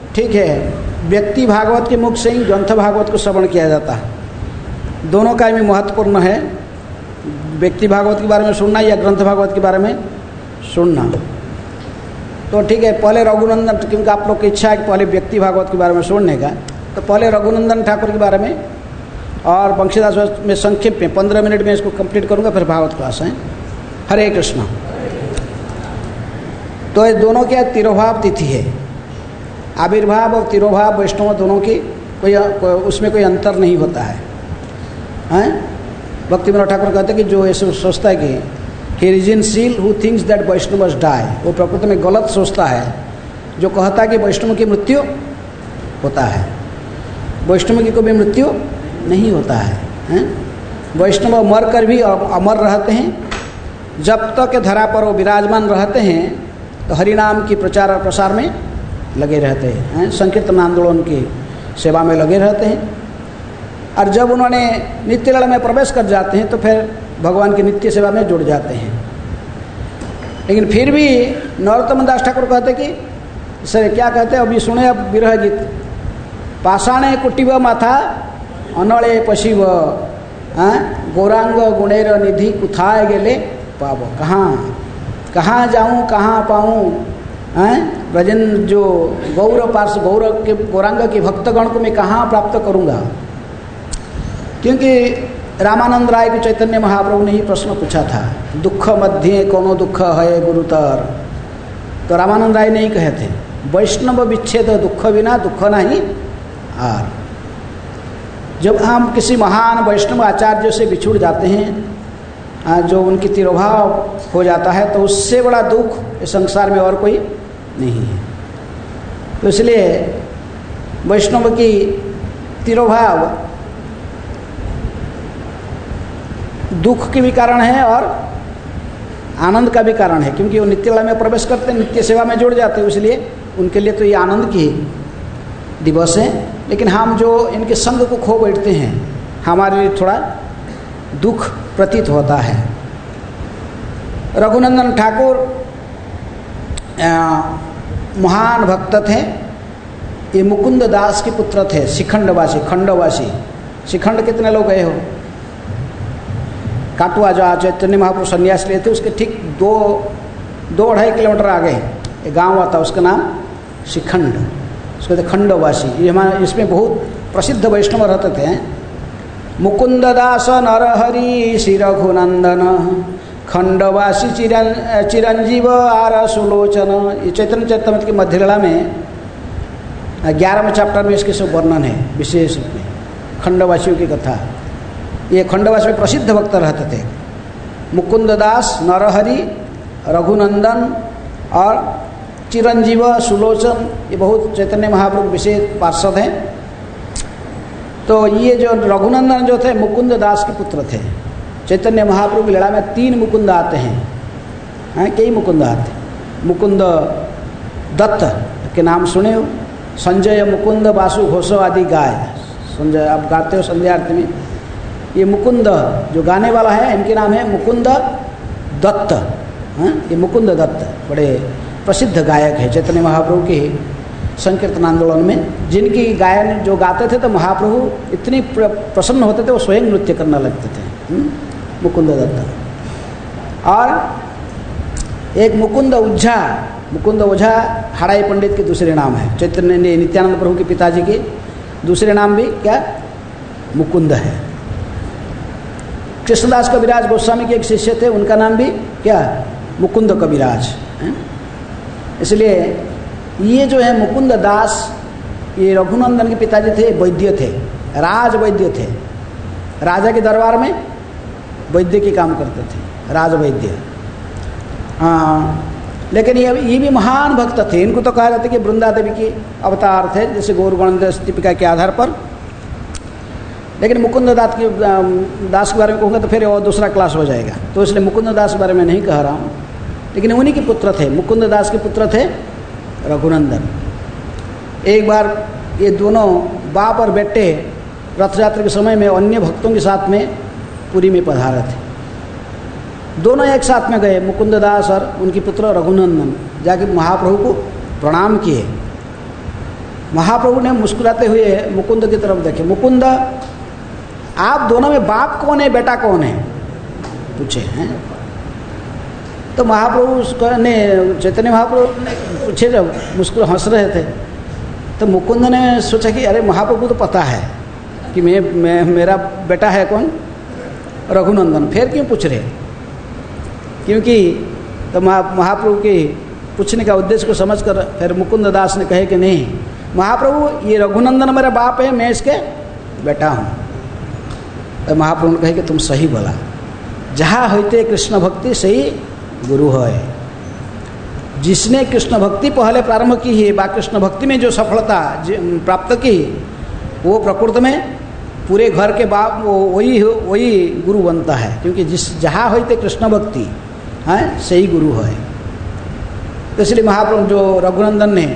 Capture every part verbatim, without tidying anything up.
ठीक है, व्यक्ति भागवत के मुख से ही ग्रंथ भागवत को श्रवण किया जाता है। दोनों का भी महत्वपूर्ण है, व्यक्ति भागवत के बारे में सुनना या ग्रंथ भागवत के बारे में सुनना। तो ठीक है, पहले रघुनंदन, क्योंकि आप लोग की इच्छा है कि पहले व्यक्ति भागवत के बारे में सुनने का, तो पहले रघुनंदन ठाकुर के बारे में और बंशीदास में संक्षेप में पंद्रह मिनट में इसको कंप्लीट करूंगा, फिर भागवत क्लास है। हरे कृष्ण। तो ये दोनों क्या तिरोभाव तिथि है, आविर्भाव और तिरोभाव वैष्णव दोनों की कोई, कोई उसमें कोई अंतर नहीं होता है, हैं? भक्ति विनोद ठाकुर कहते हैं कि जो ऐसे सोचता है कि he is in seal who thinks that Vaishnav must die, वो प्रकृति में गलत सोचता है जो कहता है कि वैष्णव की मृत्यु होता है। वैष्णव की कभी मृत्यु नहीं होता है, हैं? वैष्णव मर कर भी अमर रहते हैं। जब तक धरा पर वो विराजमान रहते हैं तो हरिनाम की प्रचार और प्रसार में लगे रहते हैं, संकीर्तन आंदोलन की सेवा में लगे रहते हैं। और जब उन्होंने नित्य लीला में प्रवेश कर जाते हैं तो फिर भगवान की नित्य सेवा में जुड़ जाते हैं। लेकिन फिर भी नरोत्तम दास ठाकुर कहते कि सर क्या कहते हैं, अभी सुने अब विरह गीत, पाषाणे कुटिव माथा अनले पशिव, गौरांग गुणेर निधि कुथाए गेले पाव, कहाँ कहाँ जाऊँ कहाँ पाऊँ, हैं? ब्रजन जो गौर पार्श गौर के गौरांग के भक्तगण को मैं कहाँ प्राप्त करूँगा। क्योंकि रामानंद राय के चैतन्य महाप्रभु ने ही प्रश्न पूछा था, दुख मध्य कोनो दुख है गुरुतर, तो रामानंद राय ने ही कहे थे वैष्णव विच्छेद दुख बिना दुख नहीं आर। जब हम किसी महान वैष्णव आचार्य से बिछुड़ जाते हैं, जो उनकी तिरोभाव हो जाता है, तो उससे बड़ा दुख इस संसार में और कोई नहीं है। तो इसलिए वैष्णव की तिरोभाव दुख के भी कारण है और आनंद का भी कारण है, क्योंकि वो नित्य लीला में प्रवेश करते हैं, नित्य सेवा में जुड़ जाते हैं, इसलिए उनके लिए तो ये आनंद की दिवस है। लेकिन हम जो इनके संग को खो बैठते हैं, हमारे लिए थोड़ा दुख प्रतीत होता है। रघुनंदन ठाकुर महान भक्त थे, ये मुकुंद दास के पुत्र थे, शिखंडवासी, खंडवासी। शिखंड कितने लोग गए हो? काटुआ जो चैतन्य महाप्रभु संन्यास लिए थे उसके ठीक दो दो अढ़ाई किलोमीटर आगे एक गांव आता, उसका नाम शिखंड, उसको कहते खंडवासी। ये हमारे इसमें बहुत प्रसिद्ध वैष्णव रहते थे। मुकुंद दास नरहरि श्री रघुनंदन खंडवासी चिरं चिरंजीव आर सुलोचन। ये चैतन्य चैतन्य की मध्य लीला में ग्यारहवें चैप्टर में इसके सब वर्णन है विशेष रूप में, खंडवासियों की कथा। ये खंडवास में प्रसिद्ध भक्त रहते थे, मुकुंद दास, नरहरि, रघुनंदन और चिरंजीव, सुलोचन, ये बहुत चैतन्य महाप्रभु विशेष पार्षद हैं। तो ये जो रघुनंदन जो थे मुकुंद दास के पुत्र थे। चैतन्य महाप्रभु लीला में तीन मुकुंद आते हैं, हैं कई मुकुंद आते हैं। मुकुंद दत्त के नाम सुने हो, संजय मुकुंद वासु घोषो आदि गाय, संजय आप गाते हो संध्या आरती में। ये मुकुंद जो गाने वाला है, इनके नाम है मुकुंद दत्त। हाँ, ये मुकुंद दत्त बड़े प्रसिद्ध गायक है चैतन्य महाप्रभु के संकीर्तन आंदोलन में। जिनकी गायन जो गाते थे तो महाप्रभु इतनी प्रसन्न होते थे, वो स्वयं नृत्य करने लगते थे। मुकुंद दत्त। और एक मुकुंद ओझा, मुकुंद ओझा हड़ाई पंडित के दूसरे नाम है। चैतन्य नित्यानंद प्रभु के पिताजी के दूसरे नाम भी क्या मुकुंद है। कृष्णदास कविराज गोस्वामी के एक शिष्य थे, उनका नाम भी क्या मुकुंद कविराज है। इसलिए ये जो है मुकुंद दास, ये रघुनंदन के पिताजी थे, वैद्य थे, राज वैद्य थे। राजा के दरबार में वैद्य की काम करते थे, राज वैद्य। हाँ, लेकिन ये ये भी महान भक्त थे। इनको तो कहा जाता है कि वृंदा देवी की अवतार थे, जैसे गौरगण दीपिका के आधार पर। लेकिन मुकुंद दास की दास के बारे में कहूँगा तो फिर और दूसरा क्लास हो जाएगा, तो इसलिए मुकुंद दास के बारे में नहीं कह रहा हूँ। लेकिन उन्हीं के पुत्र थे, मुकुंद दास के पुत्र थे रघुनंदन। एक बार ये दोनों बाप और बेटे रथ यात्रा के समय में अन्य भक्तों के साथ में पुरी में पधारे थे। दोनों एक साथ में गए, मुकुंद दास और उनकी पुत्र रघुनंदन, जाके महाप्रभु को प्रणाम किए। महाप्रभु ने मुस्कुराते हुए मुकुंद की तरफ देखे। मुकुंद, आप दोनों में बाप कौन है, बेटा कौन है, पूछे हैं। तो महाप्रभु ने, चैतन्य महाप्रभु ने पूछे, जब मुस्कुरा हंस रहे थे, तो मुकुंद ने सोचा कि अरे महाप्रभु तो पता है कि मैं, मैं मेरा बेटा है कौन, रघुनंदन, फिर क्यों पूछ रहे। क्योंकि तो महा महाप्रभु के पूछने का उद्देश्य को समझकर फिर मुकुंद दास ने कहे कि नहीं महाप्रभु, ये रघुनंदन मेरा बाप है, मैं इसके बेटा हूँ। तो महाप्रभु ने कहे कि तुम सही बोला, जहाँ होते कृष्ण भक्ति सही गुरु है। जिसने कृष्ण भक्ति पहले प्रारंभ की है, बा कृष्ण भक्ति में जो सफलता प्राप्त की, वो प्रकृति में पूरे घर के बाप वही वही गुरु बनता है। क्योंकि जिस जहाँ होते कृष्ण भक्ति है सही गुरु है। तो इसलिए महाप्रभु जो रघुनंदन ने,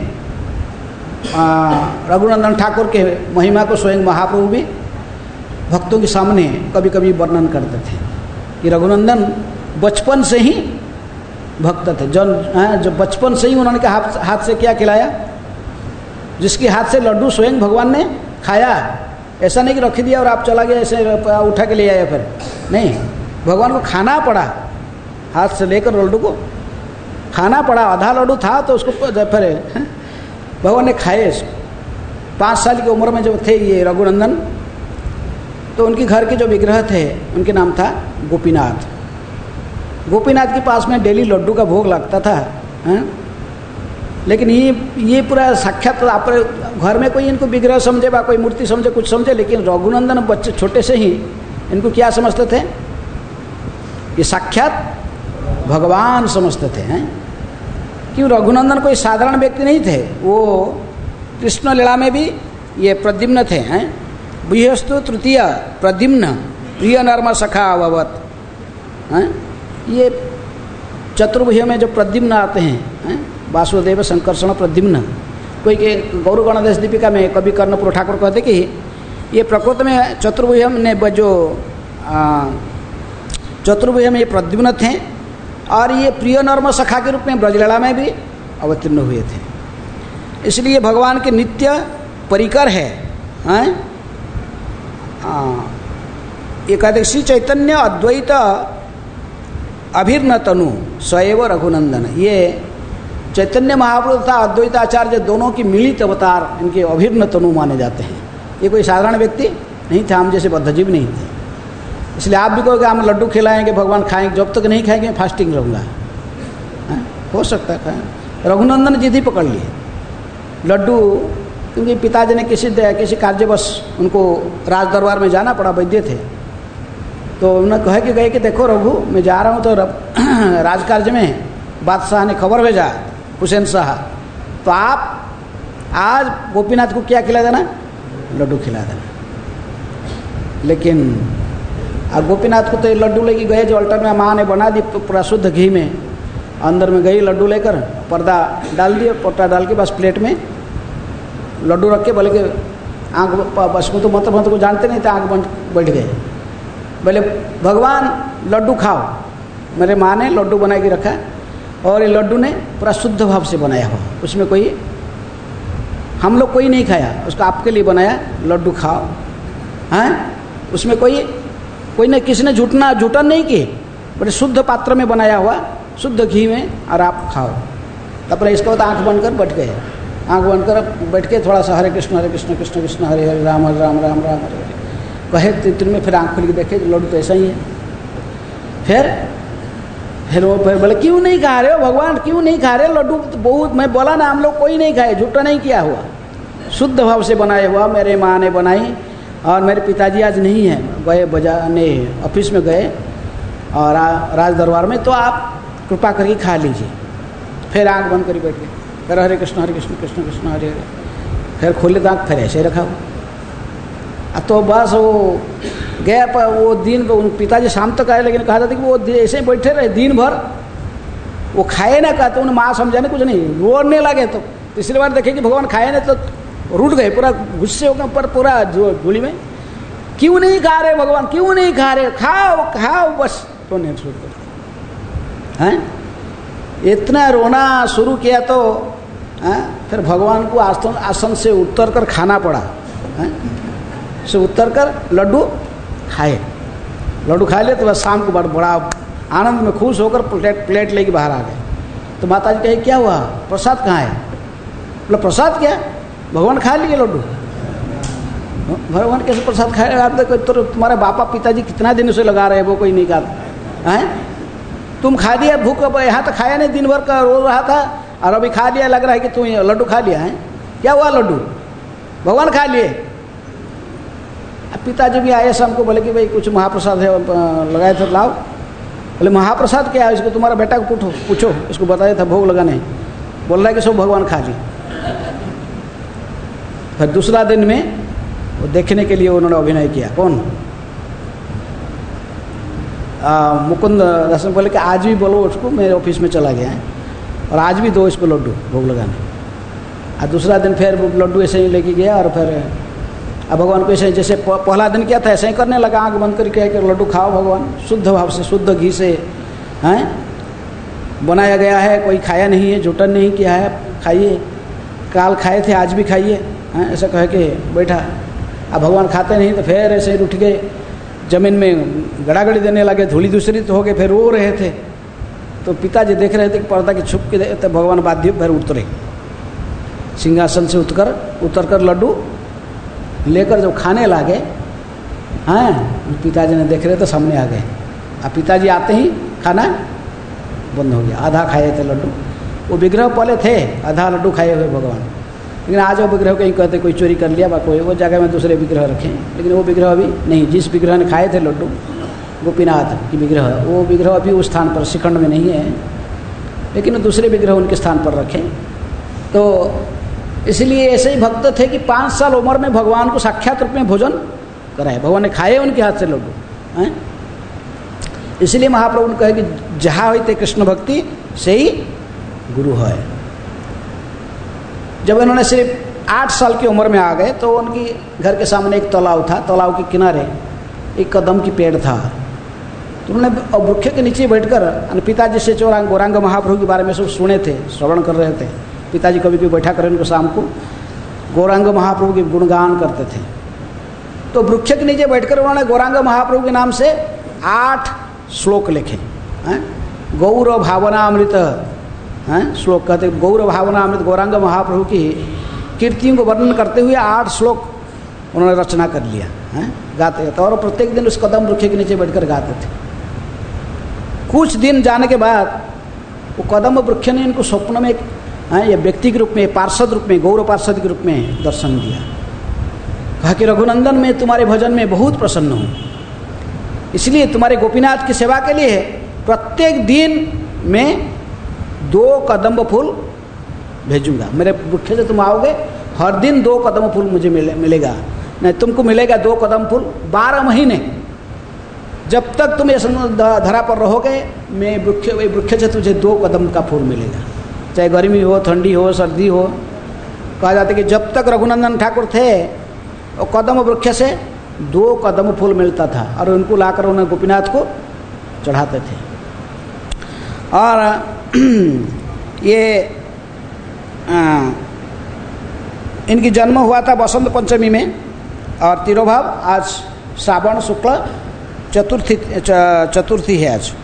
रघुनंदन ठाकुर के महिमा को स्वयं महाप्रभु भी भक्तों के सामने कभी कभी वर्णन करते थे कि रघुनंदन बचपन से ही भक्त थे। जो जो बचपन से ही उन्होंने के हाथ हाथ से क्या खिलाया, जिसके हाथ से लड्डू स्वयं भगवान ने खाया। ऐसा नहीं कि रख दिया और आप चला गया ऐसे उठा के ले आया, फिर नहीं, भगवान को खाना पड़ा, हाथ से लेकर लड्डू को खाना पड़ा। आधा लड्डू था तो उसको फिर भगवान ने खाए इसको। पाँच साल की उम्र में जब थे ये रघुनंदन, तो उनके घर के जो विग्रह थे उनके नाम था गोपीनाथ। गोपीनाथ के पास में डेली लड्डू का भोग लगता था, हैं? लेकिन ये ये पूरा साक्षात आप घर में कोई इनको विग्रह समझे, बा कोई मूर्ति समझे, कुछ समझे, लेकिन रघुनंदन बच्चे छोटे से ही इनको क्या समझते थे, ये साक्षात भगवान समझते थे। हैं? क्यों, रघुनंदन कोई साधारण व्यक्ति नहीं थे, वो कृष्ण लीला में भी ये प्रद्युम्न थे। हैं? बृहस्तु तृतीय प्रद्युम्न प्रिय नर्म सखा अभवत। हैं? ये चतुर्भुज में जो प्रद्युम्न आते हैं, हैं? वासुदेव संकर्षण प्रद्युम्न, कोई के गौर गणदेश दीपिका में कवि कर्णपुर ठाकुर कहते कि ये प्रकृति में चतुर्भुज ने जो चतुर्भुज में ये प्रद्युम्न थे, और ये प्रिय नर्म सखा के रूप में ब्रजलीला में भी अवतीर्ण हुए थे। इसलिए भगवान के नित्य परिकर है। हैं? ये कहते श्री चैतन्य अद्वैत अभिन्न तनु सएव रघुनंदन। ये चैतन्य महाप्रभु तथा अद्वैताचार्य दोनों की मिलित अवतार इनके अभिन्न तनु माने जाते हैं। ये कोई साधारण व्यक्ति नहीं थे, हम जैसे बद्धजीव नहीं थे। इसलिए आप भी कहोगे हम लड्डू खिलाएंगे, भगवान खाएंगे, जब तक नहीं खाएंगे फास्टिंग रहूँगा, हो सकता है। रघुनंदन जिद ही पकड़ लिए लड्डू, क्योंकि पिताजी ने किसी किसी कार्यवश उनको राज दरबार में जाना पड़ा, वैद्य थे, तो उन्होंने कहे कि गए कि देखो रघु, मैं जा रहा हूँ तो राजकार्य में बादशाह ने खबर भेजा, हुसैन शाह, तो आप आज गोपीनाथ को क्या खिला देना, लड्डू खिला देना। लेकिन अब गोपीनाथ को तो लड्डू लेके गए, जो अल्टर में माँ ने बना दी पूरा शुद्ध घी में, अंदर में गई लड्डू लेकर, पर्दा डाल दिया, पर्दा डाल के बस प्लेट में लड्डू रख के, बोले कि आँख बस को तो मतलब मतलब को जानते नहीं थे, आँख बंद बैठ गए। बोले भगवान लड्डू खाओ। मेरे माँ ने लड्डू बना के रखा, और ये लड्डू ने पूरा शुद्ध भाव से बनाया हुआ, उसमें कोई हम लोग कोई नहीं खाया, उसको आपके लिए बनाया, लड्डू खाओ। हैं? उसमें कोई कोई ने किसी ने झूठना झूठन नहीं की, बड़े शुद्ध पात्र में बनाया हुआ, शुद्ध घी में, और आप खाओ। तब इसके बाद आँख बंद कर बैठ गए, आँख बंद कर बैठ के थोड़ा सा हरे कृष्ण हरे कृष्ण कृष्ण कृष्ण हरे हरे राम हरे राम राम राम हरे हरे कहे, तितर में फिर आँख खुल के देखे लड्डू तो ऐसा ही है। फिर फिर वो फिर बोले क्यों नहीं खा रहे हो भगवान, क्यों नहीं खा रहे लड्डू, तो बहुत मैं बोला ना हम लोग कोई नहीं खाए, झूठा नहीं किया हुआ, शुद्ध भाव से बनाया हुआ मेरे माँ ने बनाई। और मेरे पिताजी आज नहीं है, गए बजाने ऑफिस में गए और राज दरबार में, तो आप कृपा करके खा लीजिए। फिर आँख बंद करी बैठ गए, फिर हरे कृष्ण हरे कृष्ण कृष्ण कृष्ण हरे हरे, फिर खोले तो आँख फिर ऐसे रखा हुआ। तो बस वो गया, पर वो दिन उन पिताजी शाम तक आए, लेकिन कहा था कि वो ऐसे ही बैठे रहे दिन भर, वो खाए ना कहते, उन्हें माँ समझाने कुछ नहीं, रोने लगे। तो तीसरी बार देखे कि भगवान खाए ना, तो रूठ गए, पूरा गुस्से हो गए, पर पूरा झोली में क्यों नहीं खा रहे भगवान, क्यों नहीं खा रहे, खाओ खाओ, बस रोने शुरू कर हैं। इतना रोना शुरू किया तो हाँ, फिर भगवान को आसन आसन से उतर कर खाना पड़ा, हाँ, से उतर कर लड्डू खाए। लड्डू खा लिए तो बस शाम को बड़ा बड़ा आनंद में खुश होकर प्लेट प्लेट लेके बाहर आ गए। तो माता जी कहे क्या हुआ, प्रसाद कहाँ है? बोला प्रसाद क्या, भगवान खा लिए लड्डू। भगवान कैसे प्रसाद खाए? आप देखो तो तुम्हारे बापा पिताजी कितना दिन से लगा रहे हैं, वो कोई नहीं खाता है। तुम खा लिया, भूख यहाँ तक खाया नहीं, दिन भर का रो रहा था और अभी खा लिया, लग रहा है कि तुम लड्डू खा लिया है। क्या हुआ लड्डू? भगवान खा लिए। पिताजी भी आए शाम को, बोले कि भाई कुछ महाप्रसाद है लगाए थे, लाओ। बोले महाप्रसाद क्या है? इसको तुम्हारा बेटा को पूछो पूछो इसको बताया था भोग लगाने। बोल रहा है कि सब भगवान खा लिए। फिर दूसरा दिन में वो देखने के लिए उन्होंने अभिनय किया। कौन? मुकुंद दर्शन। बोले कि आज भी बोलो उसको, मेरे ऑफिस में चला गया है और आज भी दो इसको लड्डू भोग लगाने। और दूसरा दिन फिर लड्डू ऐसे ही लेके गया और फिर अब भगवान को ऐसे जैसे पहला दिन क्या था ऐसे ही करने लगा, आँख बंद करके कि लड्डू खाओ भगवान, शुद्ध भाव से शुद्ध घी से हैं बनाया गया है, कोई खाया नहीं है, झूठन नहीं किया है, खाइए। काल खाए थे आज भी खाइए, हैं ऐसा कह के बैठा। अब भगवान खाते नहीं तो फिर ऐसे ही उठ गए, जमीन में गड़ागड़ी देने लगे, धूली दूसरी तो हो गए, फिर रो रहे थे। तो पिताजी देख रहे थे कि पर्दा की छुप के तो भगवान बाध्य फिर उतरे, सिंहासन से उतकर उतर कर लड्डू लेकर जब खाने लगे, हैं पिताजी ने देख रहे तो सामने आ गए। अब पिताजी आते ही खाना बंद हो गया, आधा खाए थे लड्डू। वो विग्रह पहले थे आधा लड्डू खाए हुए भगवान, लेकिन आज वो विग्रह कहीं कहते कोई चोरी कर लिया, कोई वो जगह में दूसरे विग्रह रखे, लेकिन वो विग्रह अभी नहीं। जिस विग्रह ने खाए थे लड्डू गोपीनाथ की विग्रह, वो विग्रह अभी उस स्थान पर शिखंड में नहीं है, लेकिन दूसरे विग्रह उनके स्थान पर रखे। तो इसलिए ऐसे ही भक्त थे कि पाँच साल उम्र में भगवान को साक्षात रूप में भोजन कराए, भगवान ने खाए उनके हाथ से लड्डू हैं। इसलिए महाप्रभु ने कहे कि जहाँ होते कृष्ण भक्ति से ही गुरु है। जब इन्होंने सिर्फ आठ साल की उम्र में आ गए तो उनकी घर के सामने एक तालाब था, तालाब के किनारे एक कदम की पेड़ था। तो उन्होंने वृक्ष के नीचे बैठकर पिताजी से चौरांग गौरांग महाप्रभु के बारे में सब सुने थे, श्रवण कर रहे थे। पिताजी कभी कभी बैठा कर उनको शाम को गौरांग महाप्रभु के गुणगान करते थे। तो वृक्ष के नीचे बैठकर उन्होंने गौरांग महाप्रभु के नाम से आठ श्लोक लिखे हैं। गौर भावनामृत हैं श्लोक कहते, गौर भावनामृत गौरांग महाप्रभु की कीर्तियों को वर्णन करते हुए आठ श्लोक उन्होंने रचना कर लिया हैं, गाते थे। और प्रत्येक दिन उस कदम वृक्ष के नीचे बैठकर गाते थे। कुछ दिन जाने के बाद वो कदम वृक्ष ने इनको स्वप्न में हाँ ये व्यक्ति के रूप में, पार्षद रूप में, गौरव पार्षद के रूप में दर्शन दिया। कहा कि रघुनंदन मैं तुम्हारे भजन में बहुत प्रसन्न हूँ, इसलिए तुम्हारे गोपीनाथ की सेवा के लिए प्रत्येक दिन मैं दो कदम फूल भेजूंगा। मेरे वृक्ष से तुम आओगे, हर दिन दो कदम फूल मुझे मिले मिलेगा नहीं, तुमको मिलेगा दो कदम फूल बारह महीने। जब तक तुम इस धरा पर रहोगे, मैं वृक्ष वृक्ष से तुझे दो कदम का फूल मिलेगा, चाहे गर्मी हो, ठंडी हो, सर्दी हो। कहा जाता है कि जब तक रघुनंदन ठाकुर थे वो कदम वृक्ष से दो कदम फूल मिलता था और उनको लाकर उन्हें गोपीनाथ को चढ़ाते थे। और ये आ, इनकी जन्म हुआ था बसंत पंचमी में और तिरोभाव आज श्रावण शुक्ल चतुर्थी चतुर्थी है आज।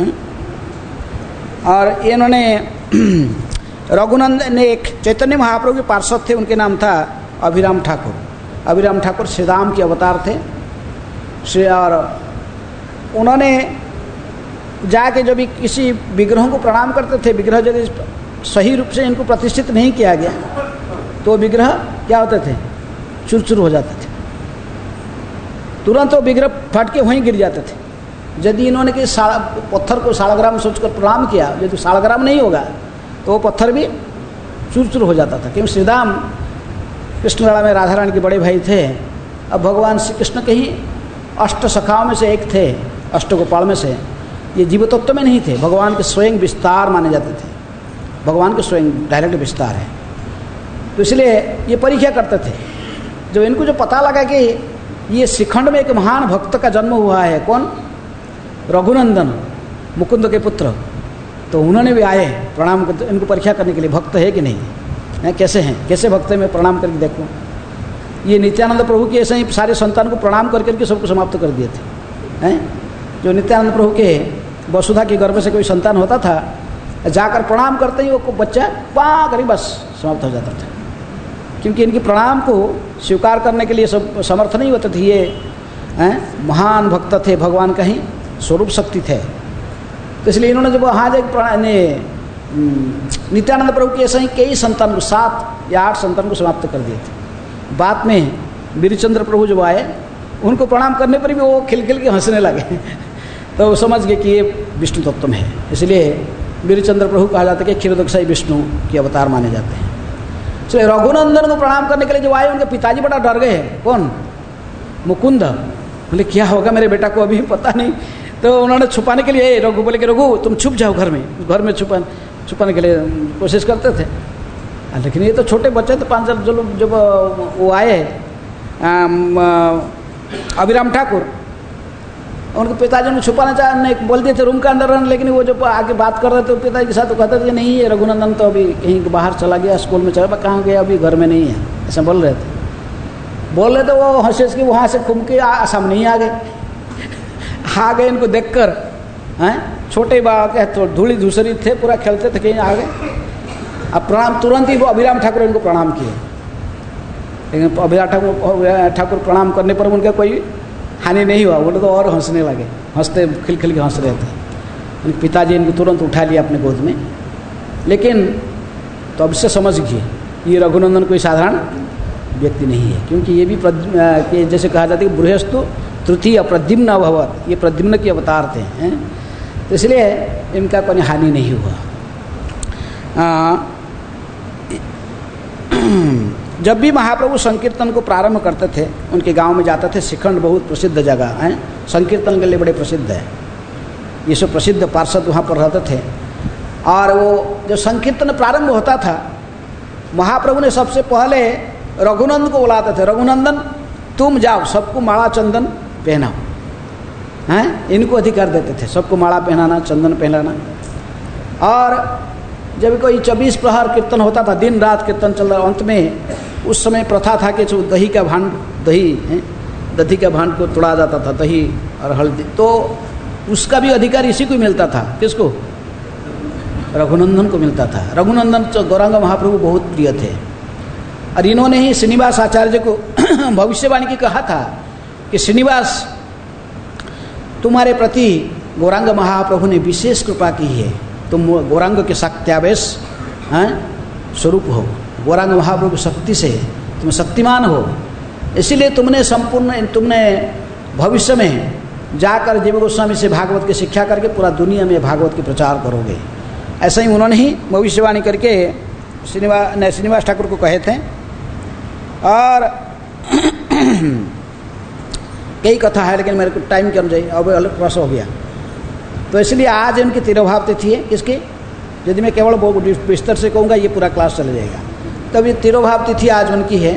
और इन्होंने रघुनंदन ने एक चैतन्य महाप्रभु के पार्षद थे, उनके नाम था अभिराम ठाकुर। अभिराम ठाकुर श्री राम के अवतार थे श्री, और उन्होंने जाके जब भी किसी विग्रहों को प्रणाम करते थे, विग्रह यदि सही रूप से इनको प्रतिष्ठित नहीं किया गया तो विग्रह क्या होते थे, चूर-चूर हो जाते थे, तुरंत वो विग्रह फट के वहीं गिर जाते थे। यदि इन्होंने कि पत्थर को सालग्राम सोचकर प्रणाम किया, यदि सालग्राम नहीं होगा तो वो पत्थर भी चूर-चूर हो जाता था। क्योंकि श्री राम कृष्णलीला में राधा रानी के बड़े भाई थे। अब भगवान श्री कृष्ण के ही अष्ट सखाओं में से एक थे, अष्टगोपाल में से। ये जीव तत्व में नहीं थे, भगवान के स्वयं विस्तार माने जाते थे, भगवान के स्वयं डायरेक्ट विस्तार है। तो इसलिए ये परीक्षा करते थे। जब इनको जो पता लगा कि ये शिखंड में एक महान भक्त का जन्म हुआ है, कौन, रघुनंदन मुकुंद के पुत्र, तो उन्होंने भी आए प्रणाम करते, इनको परीक्षा करने के लिए भक्त है कि नहीं। हैं कैसे हैं, कैसे भक्त हैं, मैं प्रणाम करके देखूँ। ये नित्यानंद प्रभु के ऐसे ही सारे संतान को प्रणाम कर करके सबको समाप्त कर दिए थे हैं। जो नित्यानंद प्रभु के वसुधा के गर्भ से कोई संतान होता था, जाकर प्रणाम करते ही वो बच्चा वहाँ करी बस समाप्त हो जाता था, क्योंकि इनकी प्रणाम को स्वीकार करने के लिए सब समर्थ नहीं होते थे। ये हैं महान भक्त थे, भगवान का ही स्वरूप शक्ति थे। तो इसलिए इन्होंने जब वहाँ जाकर नित्यानंद प्रभु के ऐसे ही कई संतान को, सात या आठ संतान को समाप्त कर दिए थे। बाद में वीरचंद्र प्रभु जब आए, उनको प्रणाम करने पर भी वो खिल खिल के हंसने लगे तो वो समझ गए कि ये विष्णु तत्व में है। इसलिए वीरचंद्र प्रभु कहा जाता है कि क्षीरोदक्षाई विष्णु के अवतार माने जाते हैं। इसलिए रघुनंदन को प्रणाम करने के लिए जब आए, उनके पिताजी बड़ा डर गए। कौन? मुकुंद। बोले क्या होगा मेरे बेटा को, अभी पता नहीं। तो उन्होंने छुपाने के लिए, रघु बोले कि रघु तुम छुप जाओ घर में, घर में छुपा छुपाने के लिए कोशिश करते थे। लेकिन ये तो छोटे बच्चे थे, पाँच साल। जो जब वो आए अभिराम ठाकुर, उनके पिताजी ने छुपाना चाहे, बोल दिए थे रूम के अंदर रहने, लेकिन वो जब आगे बात कर रहे थे पिताजी के साथ, तो कहते थे नहीं, ये रघुनंदन तो अभी कहीं बाहर चला गया, स्कूल में चला, कहाँ गया, अभी घर में नहीं है, ऐसा बोल रहे थे। बोल रहे थे वो हंस हंस के वहाँ से घूम के सामने ही आ गए आ गए इनको देखकर। हैं छोटे बाबा के तो धूली धूसरी थे, पूरा खेलते थे, कहीं आ गए। अब प्रणाम तुरंत ही वो अभिराम ठाकुर इनको प्रणाम किए। लेकिन अभिराम ठाकुर ठाकुर प्रणाम करने पर उनका कोई हानि नहीं हुआ, वो तो और हंसने लगे, हंसते खिल खिल के हंस रहे थे। उनके पिताजी इनको तुरंत उठा लिया अपने गोद में। लेकिन तो अब से समझ गए ये रघुनंदन कोई साधारण व्यक्ति नहीं है, क्योंकि ये भी कि जैसे कहा जाता है कि बृहस्तु तृतीय प्रद्युम्न अभवत, ये प्रद्युम्न के अवतार थे हैं। तो इसलिए इनका कोई हानि नहीं हुआ। आ, जब भी महाप्रभु संकीर्तन को प्रारंभ करते थे, उनके गांव में जाते थे। शिखंड बहुत प्रसिद्ध जगह है, संकीर्तन के लिए बड़े प्रसिद्ध है। ये सब प्रसिद्ध पार्षद वहाँ पर रहते थे। और वो जब संकीर्तन प्रारंभ होता था, महाप्रभु ने सबसे पहले रघुनंदन को बुलाते थे। रघुनंदन तुम जाओ, सबको माला चंदन पहनाओ। हैं इनको अधिकार देते थे, सबको माला पहनाना, चंदन पहनाना। और जब कोई चौबीस प्रहर कीर्तन होता था, दिन रात कीर्तन चल रहा, अंत में उस समय प्रथा था कि जो दही का भांड, दही है दही का भांड को तोड़ा जाता था, दही और हल्दी, तो उसका भी अधिकार इसी को मिलता था। किसको? रघुनंदन को मिलता था। रघुनंदन तो गौरांग महाप्रभु बहुत प्रिय थे। और इन्होंने ही श्रीनिवास आचार्य को भविष्यवाणी की कहा था कि श्रीनिवास तुम्हारे प्रति गौरांग महाप्रभु ने विशेष कृपा की है, तुम गौरांग के शक्त्यावेश हैं स्वरूप हो, गौरांग महाप्रभु शक्ति से तुम शक्तिमान हो, इसीलिए तुमने संपूर्ण तुमने भविष्य में जाकर जीव गोस्वामी से भागवत की शिक्षा करके पूरा दुनिया में भागवत के प्रचार करोगे। ऐसा ही उन्होंने ही भविष्यवाणी करके श्रीनिवास ने श्रीनिवास ठाकुर को कहे थे। और कई कथा है, लेकिन मेरे को टाइम के अनुसार अब अलग क्रॉस हो गया, तो इसलिए आज इनकी तिरोभाव तिथि है। इसकी यदि मैं केवल विस्तार से कहूँगा ये पूरा क्लास चला जाएगा। तब ये तिरोभाव तिथि आज उनकी है।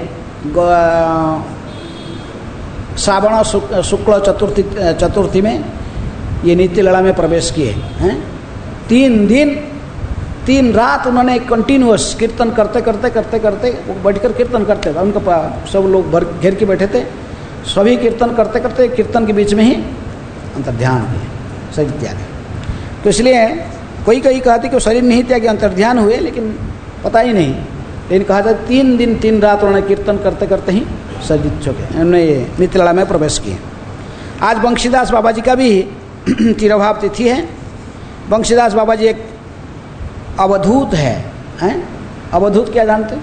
श्रावण शुक्ल चतुर्थी चतुर्थी में ये नित्य लीला में प्रवेश किए हैं। तीन दिन तीन रात उन्होंने कंटिन्यूअस कीर्तन करते करते करते करते वो बैठकर कीर्तन करते थे। उनका सब लोग भर घेर के बैठे थे, सभी कीर्तन करते करते कीर्तन के बीच में ही अंतर्ध्यान किए, शरीर त्यागे। तो इसलिए कोई कोई कहते कि वो शरीर नहीं त्यागे, अंतर्ध्यान हुए, लेकिन पता ही नहीं। लेकिन कहा था तीन दिन तीन रात उन्होंने कीर्तन करते करते ही शरीर चुके, उन्होंने ये नित्य लीला में प्रवेश किए। आज बंशीदास बाबा जी का भी तिरोभाव तिथि है। बंशीदास बाबा जी एक अवधूत है, हैं? अवधूत क्या जानते?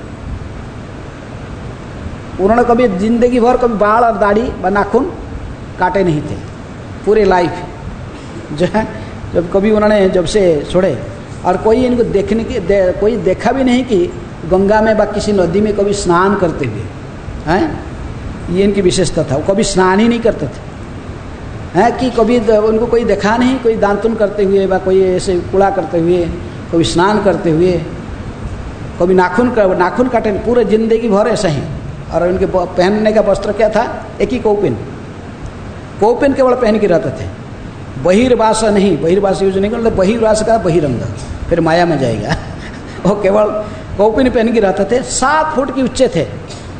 उन्होंने कभी जिंदगी भर कभी बाल और दाढ़ी व नाखून काटे नहीं थे पूरे लाइफ, जो है जब कभी उन्होंने जब से छोड़े। और कोई इनको देखने की दे, कोई देखा भी नहीं कि गंगा में व किसी नदी में कभी स्नान करते हुए, हैं? ये इनकी विशेषता था। वो कभी स्नान ही नहीं करते थे, हैं? कि कभी उनको कोई देखा नहीं कोई दांतुन करते हुए व कोई ऐसे कूड़ा करते हुए, कभी स्नान करते हुए, कभी नाखून कर नाखून काटे, पूरे जिंदगी भर ऐसा ही। और उनके पहनने का वस्त्र क्या था? एक ही कौपिन, कौपिन केवल पहन के रहते थे। बहिर्वास नहीं, बहिर्वास यूज नहीं करते, बहिर्वास का बहिरंग, फिर माया में जाएगा। वो केवल कौपिन पहन के रहते थे, सात फुट की ऊंचे थे,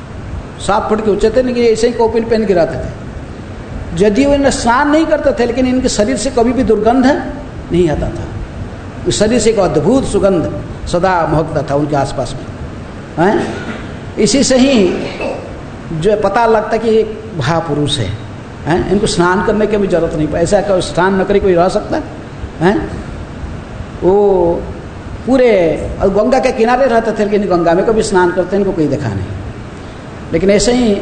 सात फुट के ऊंचे थे, लेकिन ऐसे ही कौपिन पहन के रहते थे। यदि वो इन्हें स्नान नहीं करते थे, लेकिन इनके शरीर से कभी भी दुर्गंध नहीं आता था। शरीर से एक अद्भुत सुगंध सदा महकता था उनके आसपास में, हैं। इसी से ही जो पता लगता कि एक महापुरुष है, हैं। इनको स्नान करने की भी जरूरत नहीं, ऐसा कोई स्नान न करे कोई रह सकता है? वो पूरे गंगा के किनारे रहते थे, लेकिन गंगा में कभी स्नान करते इनको कोई देखा नहीं। लेकिन ऐसे ही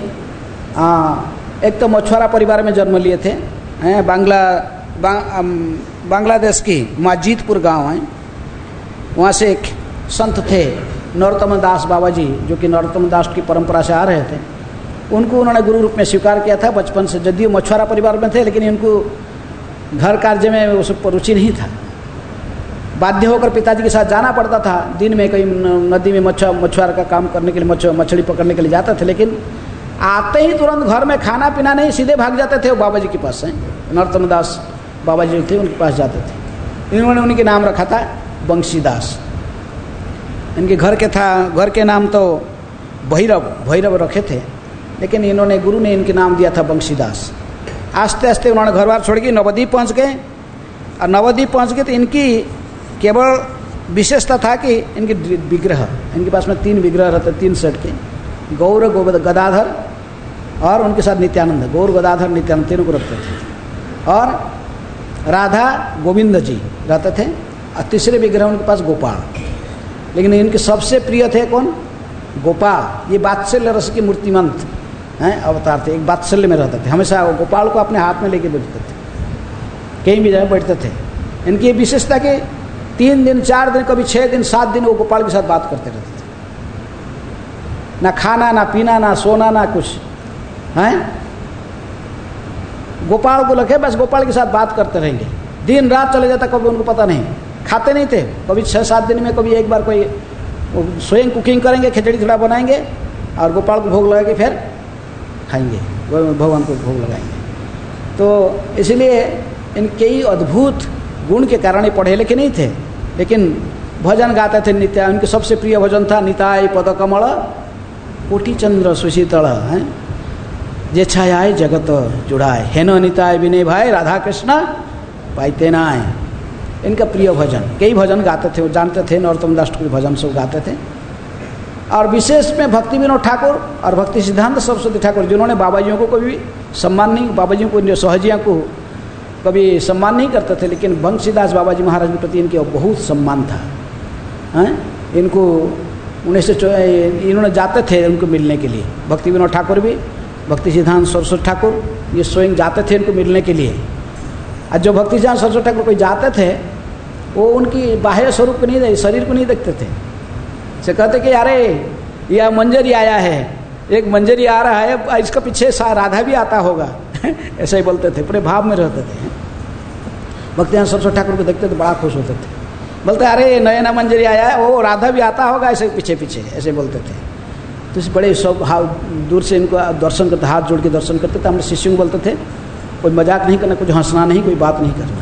आ, एक तो मछुआरा परिवार में जन्म लिए थे, हैं। बांग्ला बा, बांग्लादेश की माजीदपुर गांव है, वहाँ से एक संत थे नरोत्तम दास बाबा जी, जो कि नरोत्तम दास की परंपरा से आ रहे थे। उनको उन्होंने गुरु रूप में स्वीकार किया था बचपन से। यदिव मछुआरा परिवार में थे, लेकिन इनको घर कार्य में उस पर रुचि नहीं था। बाध्य होकर पिताजी के साथ जाना पड़ता था। दिन में कहीं नदी में मछुआ मछुआरा का काम करने के लिए, मछुआ मछली पकड़ने के लिए जाते थे, लेकिन आते ही तुरंत घर में खाना पीना नहीं, सीधे भाग जाते थे वो बाबा जी के पास। हैं नरोत्तम दास बाबा जी थे, उनके पास जाते थे। इन्होंने उनके नाम रखा था बंशीदास। इनके घर के था घर के नाम तो भैरव भैरव रखे थे, लेकिन इन्होंने गुरु ने इनके नाम दिया था बंशीदास। आस्ते आस्ते उन्होंने घर बार छोड़ के नवद्वीप पहुँच गए, और नवद्वीप पहुँच गए तो इनकी केवल विशेषता था कि इनके विग्रह, इनके पास में तीन विग्रह रहते, तीन सेट के, गौर गोविंद गदाधर और उनके साथ नित्यानंद, गौर गदाधर नित्यानंद तीनों को रखते थे। और राधा गोविंद जी रहते थे, और तीसरे विग्रह उनके पास गोपाल। लेकिन इनके सबसे प्रिय थे कौन? गोपाल। ये वात्सल्य रस के मूर्तिमंत हैं अवतार थे, एक वात्सल्य में रहते थे। हमेशा वो गोपाल को अपने हाथ में लेके बैठते थे, कहीं भी जगह बैठते थे। इनकी ये विशेषता कि तीन दिन चार दिन कभी छः दिन सात दिन वो गोपाल के साथ बात करते रहते थे। ना खाना ना पीना ना सोना ना कुछ, हैं। गोपाल को लगे बस गोपाल के साथ बात करते रहेंगे, दिन रात चले जाता कभी उनको पता नहीं। खाते नहीं थे, कभी छः सात दिन में कभी एक बार कोई स्वयं कुकिंग करेंगे, खिचड़ी थोड़ा बनाएंगे और गोपाल को भोग लगा के फिर खाएंगे, भगवान को भोग लगाएंगे। तो इसलिए इनके ही अद्भुत गुण के कारण ही पढ़े लिखे नहीं थे, लेकिन भजन गाते थे नित्य। उनके सबसे प्रिय भजन था निताय पदकमल कोटि चंद्र सुशीतल, हैं। जे छायाय जगत जुड़ाए, हेनो निताय विनय भाई राधा कृष्ण पाइते नाय। इनका प्रिय भजन, कई भजन गाते थे, वो जानते थे नरोत्तम दास के भजन सब गाते थे। और विशेष में भक्ति विनोद ठाकुर और भक्ति सिद्धांत सरस्वती ठाकुर, जिन्होंने बाबा जियों को कभी सम्मान नहीं, बाबा जियों को सहजियों को कभी सम्मान नहीं करते थे, लेकिन बंशीदास बाबा जी महाराज के प्रति इनके बहुत सम्मान था, हैं। इनको उन्नीस सौ इन्होंने जाते थे उनको मिलने के लिए। भक्ति विनोद ठाकुर भी, भक्ति सिद्धांत सरस्वती ठाकुर, ये स्वयं जाते थे इनको मिलने के लिए। और जो भक्ति सिद्धांत सरस्वती ठाकुर कोई जाते थे, वो उनकी बाह्य स्वरूप को नहीं, शरीर को नहीं देखते थे। से कहते कि अरे यह मंजरी आया है, एक मंजरी आ रहा है, इसका पीछे सा राधा भी आता होगा ऐसे ही बोलते थे, पूरे भाव में रहते थे। भक्ति सिद्धांत सरस्वती ठाकुर को देखते थे बड़ा खुश होते थे, बोलते अरे नया नया मंजरी आया है, वो राधा भी आता होगा, ऐसे पीछे पीछे ऐसे बोलते थे। तो इस बड़े सब हाथ दूर से इनको दर्शन करते, हाथ जोड़ के दर्शन करते थे। हमारे शिष्यों को बोलते थे कोई मजाक नहीं करना, कुछ हंसना नहीं, कोई बात नहीं करना,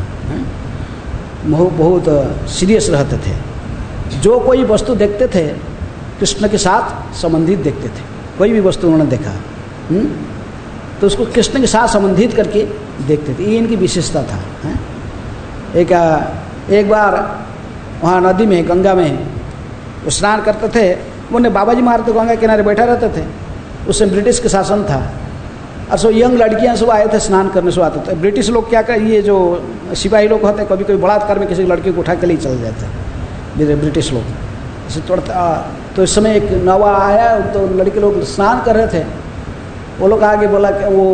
बहुत बहुत सीरियस रहते थे। जो कोई वस्तु देखते थे कृष्ण के साथ संबंधित देखते थे। कोई भी वस्तु उन्होंने देखा हुँ? तो उसको कृष्ण के साथ संबंधित करके देखते थे, ये इनकी विशेषता था। हैं? एक एक बार वहाँ नदी में, गंगा में स्नान करते थे। उन्हें बाबा जी महाराज तो गंगा किनारे बैठा रहते थे। उस समय ब्रिटिश का शासन था, और सो यंग लड़कियां सब आए थे स्नान करने से आते थे। ब्रिटिश लोग क्या कर, ये जो सिपाही लोग होते हैं, कभी कभी बलात्कार में किसी लड़की को उठा के लिए चले जाते हैं ब्रिटिश लोग। जैसे तोड़ता तो इस समय एक नवा आया, तो लड़के लोग स्नान कर रहे थे। वो लोग आगे बोला कि वो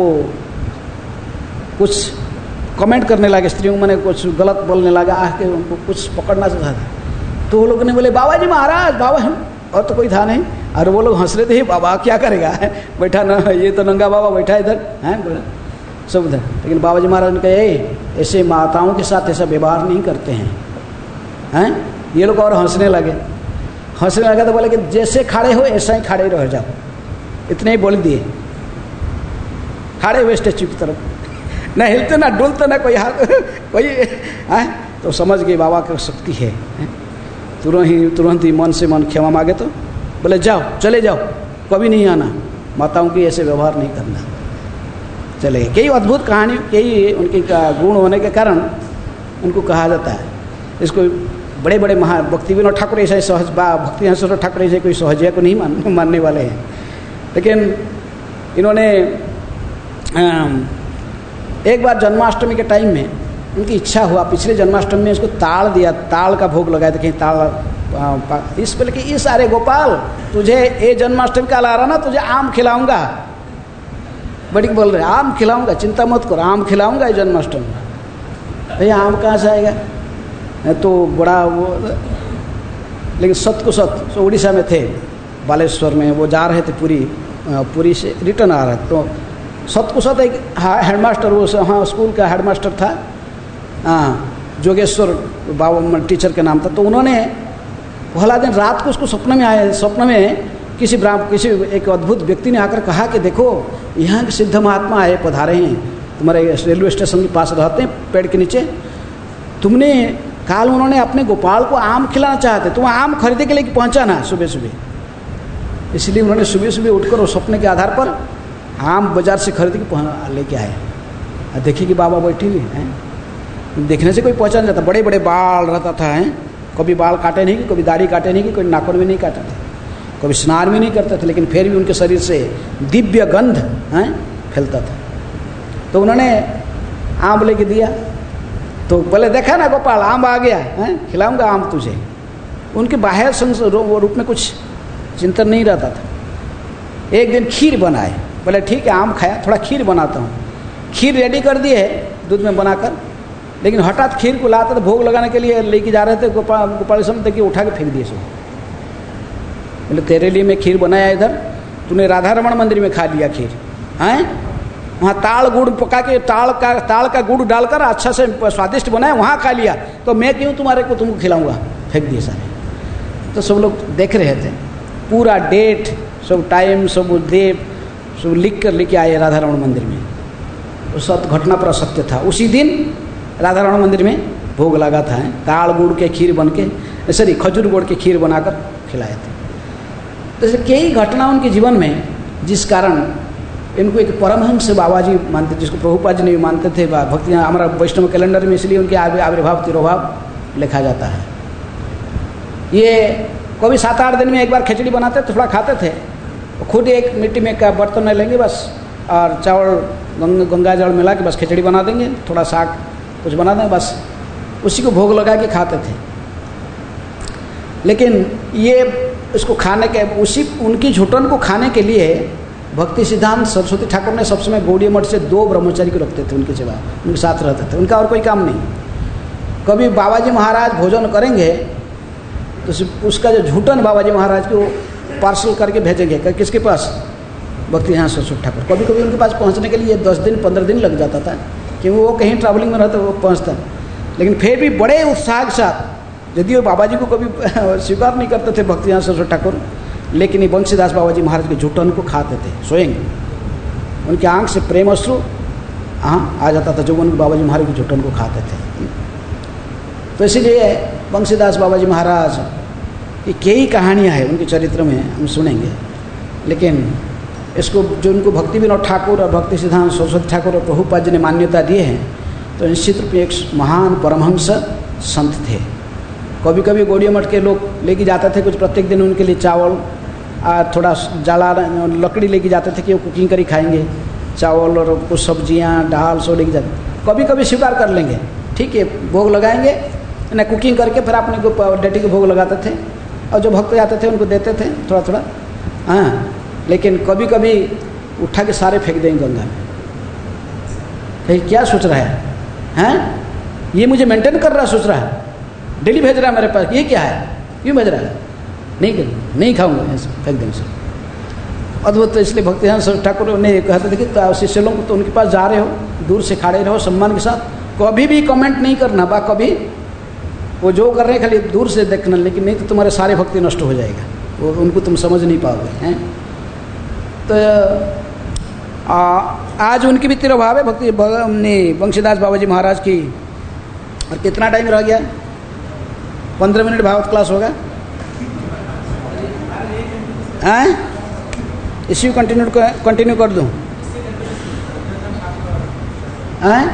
कुछ कमेंट करने लगे, स्त्रियों मैंने कुछ गलत बोलने लगा, आके उनको कुछ पकड़ना चाहता था। तो वो लोग ने बोले बाबा जी महाराज, बाबा हम, और तो कोई था नहीं। और वो लोग हंस रहे थे, बाबा क्या करेगा, बैठा ना, ये तो नंगा बाबा बैठा इधर, हैं बोला सब उधर। लेकिन बाबा जी महाराज ने कहा ऐसे माताओं के साथ ऐसा व्यवहार नहीं करते हैं, हैं। ये लोग और हंसने लगे। हंसने लगा तो बोले कि जैसे खड़े हो ऐसा ही खड़े रह जाओ, इतने ही बोल दिए। खड़े हुए स्टेचू की तरफ, ना हिलते ना डुलते ना कोई हाथ कोई, हैं। तो समझ गए बाबा की शक्ति है, है? तुरंत ही तुरंत ही मन से मन क्षमा मांगे तो बोले जाओ, चले जाओ, कभी नहीं आना, माताओं की ऐसे व्यवहार नहीं करना, चले गए। कई अद्भुत कहानी, कई उनके गुण होने के कारण उनको कहा जाता है। इसको बड़े बड़े महा भक्ति विनोद ठाकुर ऐसे सहज बा भक्ति विनोद ठाकुर ऐसे कोई सहजिया को नहीं मान मानने वाले हैं, लेकिन इन्होंने एक बार जन्माष्टमी के टाइम में उनकी इच्छा हुआ, पिछले जन्माष्टमी में इसको ताड़ दिया, ताड़ का भोग लगाया था, कहीं ताड़ इस पर कि इस अरे गोपाल तुझे ये जन्माष्टमी का ला रहा ना, तुझे आम खिलाऊंगा, बड़ी बोल रहे आम खिलाऊंगा, चिंता मत करो, आम खिलाऊंगा ये जन्माष्टमी। भैया आम कहाँ से आएगा, तो बड़ा वो, लेकिन सत को सत तो उड़ीसा में थे, बालेश्वर में, वो जा रहे थे पुरी, पुरी से रिटर्न आ रहे, तो सत को सत एक हेडमास्टर, वो हाँ स्कूल का हेडमास्टर था, हाँ जोगेश्वर बाबा टीचर के नाम था। तो उन्होंने पहला दिन रात को उसको सपने में आए, स्वप्न में किसी ब्राह्मण किसी एक अद्भुत व्यक्ति ने आकर कहा कि देखो यहाँ के सिद्ध महात्मा आए पधारे हैं, तुम्हारे रेलवे स्टेशन के पास रहते हैं पेड़ के नीचे, तुमने काल उन्होंने अपने गोपाल को आम खिलाना चाहते, तुम आम खरीदने के लिए पहुँचा ना सुबह सुबह, इसलिए उन्होंने सुबह सुबह उठकर उस सपने के आधार पर आम बाजार से खरीद के लेके आए। देखिए कि बाबा बैठी हुई हैं, देखने से कोई पहचान जाता, बड़े बड़े बाल रहता था, हैं कभी बाल काटे नहीं कि कभी दाढ़ी काटे नहीं कि कोई नाखून भी नहीं काटा था, कभी स्नान भी नहीं करते थे, लेकिन फिर भी उनके शरीर से दिव्य गंध हैं फैलता था। तो उन्होंने आम लेके दिया, तो बोले देखा ना गोपाल आम आ गया है, खिलाऊंगा आम तुझे। उनके बाह्य रूप में कुछ चिंतन नहीं रहता था। एक दिन खीर बनाए, बोले ठीक है आम खाया, थोड़ा खीर बनाता हूँ। खीर रेडी कर दिए है दूध में बनाकर, लेकिन हठात खीर को लाते तो भोग लगाने के लिए लेके जा रहे थे, गोपाल गोपाल समझते कि उठा के फेंक दिए सब। बोले तेरे लिए मैं खीर बनाया इधर, तूने राधा रमण मंदिर में खा लिया खीर, हैं वहाँ ताड़ गुड़ पका के ताड़ का ताड़ का गुड़ डालकर अच्छा से स्वादिष्ट बनाया, वहाँ खा लिया, तो मैं क्यों तुम्हारे को तुमको खिलाऊंगा, फेंक दिए सारे। तो सब लोग देख रहे थे, पूरा डेट सब टाइम सब डेट सब लिख कर लेके आए राधा रमण मंदिर में। उस घटना पर सत्य था, उसी दिन राधा रमण मंदिर में भोग लगा था, ताड़ गुड़ के खीर बन के सॉरी खजूर गुड़ के खीर बनाकर खिलाए थे। तो ऐसे कई घटना उनके जीवन में जिस कारण इनको एक परमहंस बाबा जी मानते, जिसको प्रभुपाद जी नहीं मानते थे, भक्ति हमारा वैष्णव कैलेंडर में इसलिए उनके आविर्भाव तिरोभाव लिखा जाता है। ये कभी सात आठ दिन में एक बार खिचड़ी बनाते थे, थोड़ा खाते थे, खुद एक मिट्टी में का बर्तन में लेंगे बस, और चावल गंग, गंगा जल मिला के बस खिचड़ी बना देंगे, थोड़ा साग कुछ बना देंगे, बस उसी को भोग लगा के खाते थे। लेकिन ये इसको खाने के उसी उनकी झुटन को खाने के लिए भक्ति सिद्धांत सरस्वती ठाकुर ने सब समय गौड़ीय मठ से दो ब्रह्मचारी को रखते थे उनके सिवा, उनके साथ रहते थे, उनका और कोई काम नहीं। कभी बाबा जी महाराज भोजन करेंगे तो उसका जो झूठन बाबा जी महाराज को पार्सल करके भेजेंगे, किसके पास, भक्ति सिद्धांत सरस्वती ठाकुर। कभी कभी उनके पास पहुंचने के लिए दस दिन पंद्रह दिन लग जाता था, क्योंकि वो कहीं ट्रैवलिंग में रहता वो पहुंचता, लेकिन फिर भी बड़े उत्साह के साथ, यदि वो बाबा जी को कभी स्वीकार नहीं करते थे भक्ति सिद्धांत सरस्वती ठाकुर, लेकिन ये बंशीदास बाबा जी महाराज के झूठन को खाते थे स्वयं, उनके आंख से प्रेम अश्रु हाँ आ जाता था जो उन बाबा जी महाराज के झूठन को खाते थे। तो इसीलिए बंशीदास बाबा जी महाराज की कई कहानियाँ हैं उनके चरित्र में हम सुनेंगे, लेकिन इसको जो उनको भक्ति विनोद ठाकुर और भक्ति सिद्धांत सरस्वती ठाकुर और प्रभुपाद जी ने मान्यता दिए हैं, तो निश्चित रूप में एक महान परमहंस संत थे। कभी कभी गौड़ीय मठ के लोग लेके जाते थे कुछ, प्रत्येक दिन उनके लिए चावल थोड़ा जला लकड़ी लेके जाते थे कि वो कुकिंग करी खाएंगे, चावल और कुछ सब्जियां दाल सब लेके जाते। कभी कभी स्वीकार कर लेंगे, ठीक है भोग लगाएंगे ना, कुकिंग करके फिर अपने को डेटी के भोग लगाते थे, और जो भक्त आते थे उनको देते थे थोड़ा थोड़ा, हाँ। लेकिन कभी कभी उठा के सारे फेंक देंगे गंगा में। कहीं क्या सोच रहा है, हैं ये मुझे मेंटेन कर रहा सोच रहा है, डेली भेज रहा है मेरे पास, ये क्या है, क्यों भेज रहा है, नहीं कर नहीं खाऊंगा, ऐसे फेंक देंगे सब। अद्भुत। इसलिए भक्ति सिद्धांत ठाकुर ने कहते थे कि शिष्य लोग तो उनके पास जा रहे हो, दूर से खड़े रहो सम्मान के साथ, कभी भी कमेंट नहीं करना, बा कभी वो जो कर रहे हैं खाली दूर से देखना, लेकिन नहीं तो तुम्हारे सारे भक्ति नष्ट हो जाएगा, वो उनको तुम समझ नहीं पाओगे, हैं। तो आ, आज उनकी भी तिरोभाव है भक्ति बंशीदास बाबा जी महाराज की। और कितना टाइम रह गया, पंद्रह मिनट भागवत क्लास होगा। हैं इसी को कंटिन्यू कंटिन्यू कर दूँ? हैं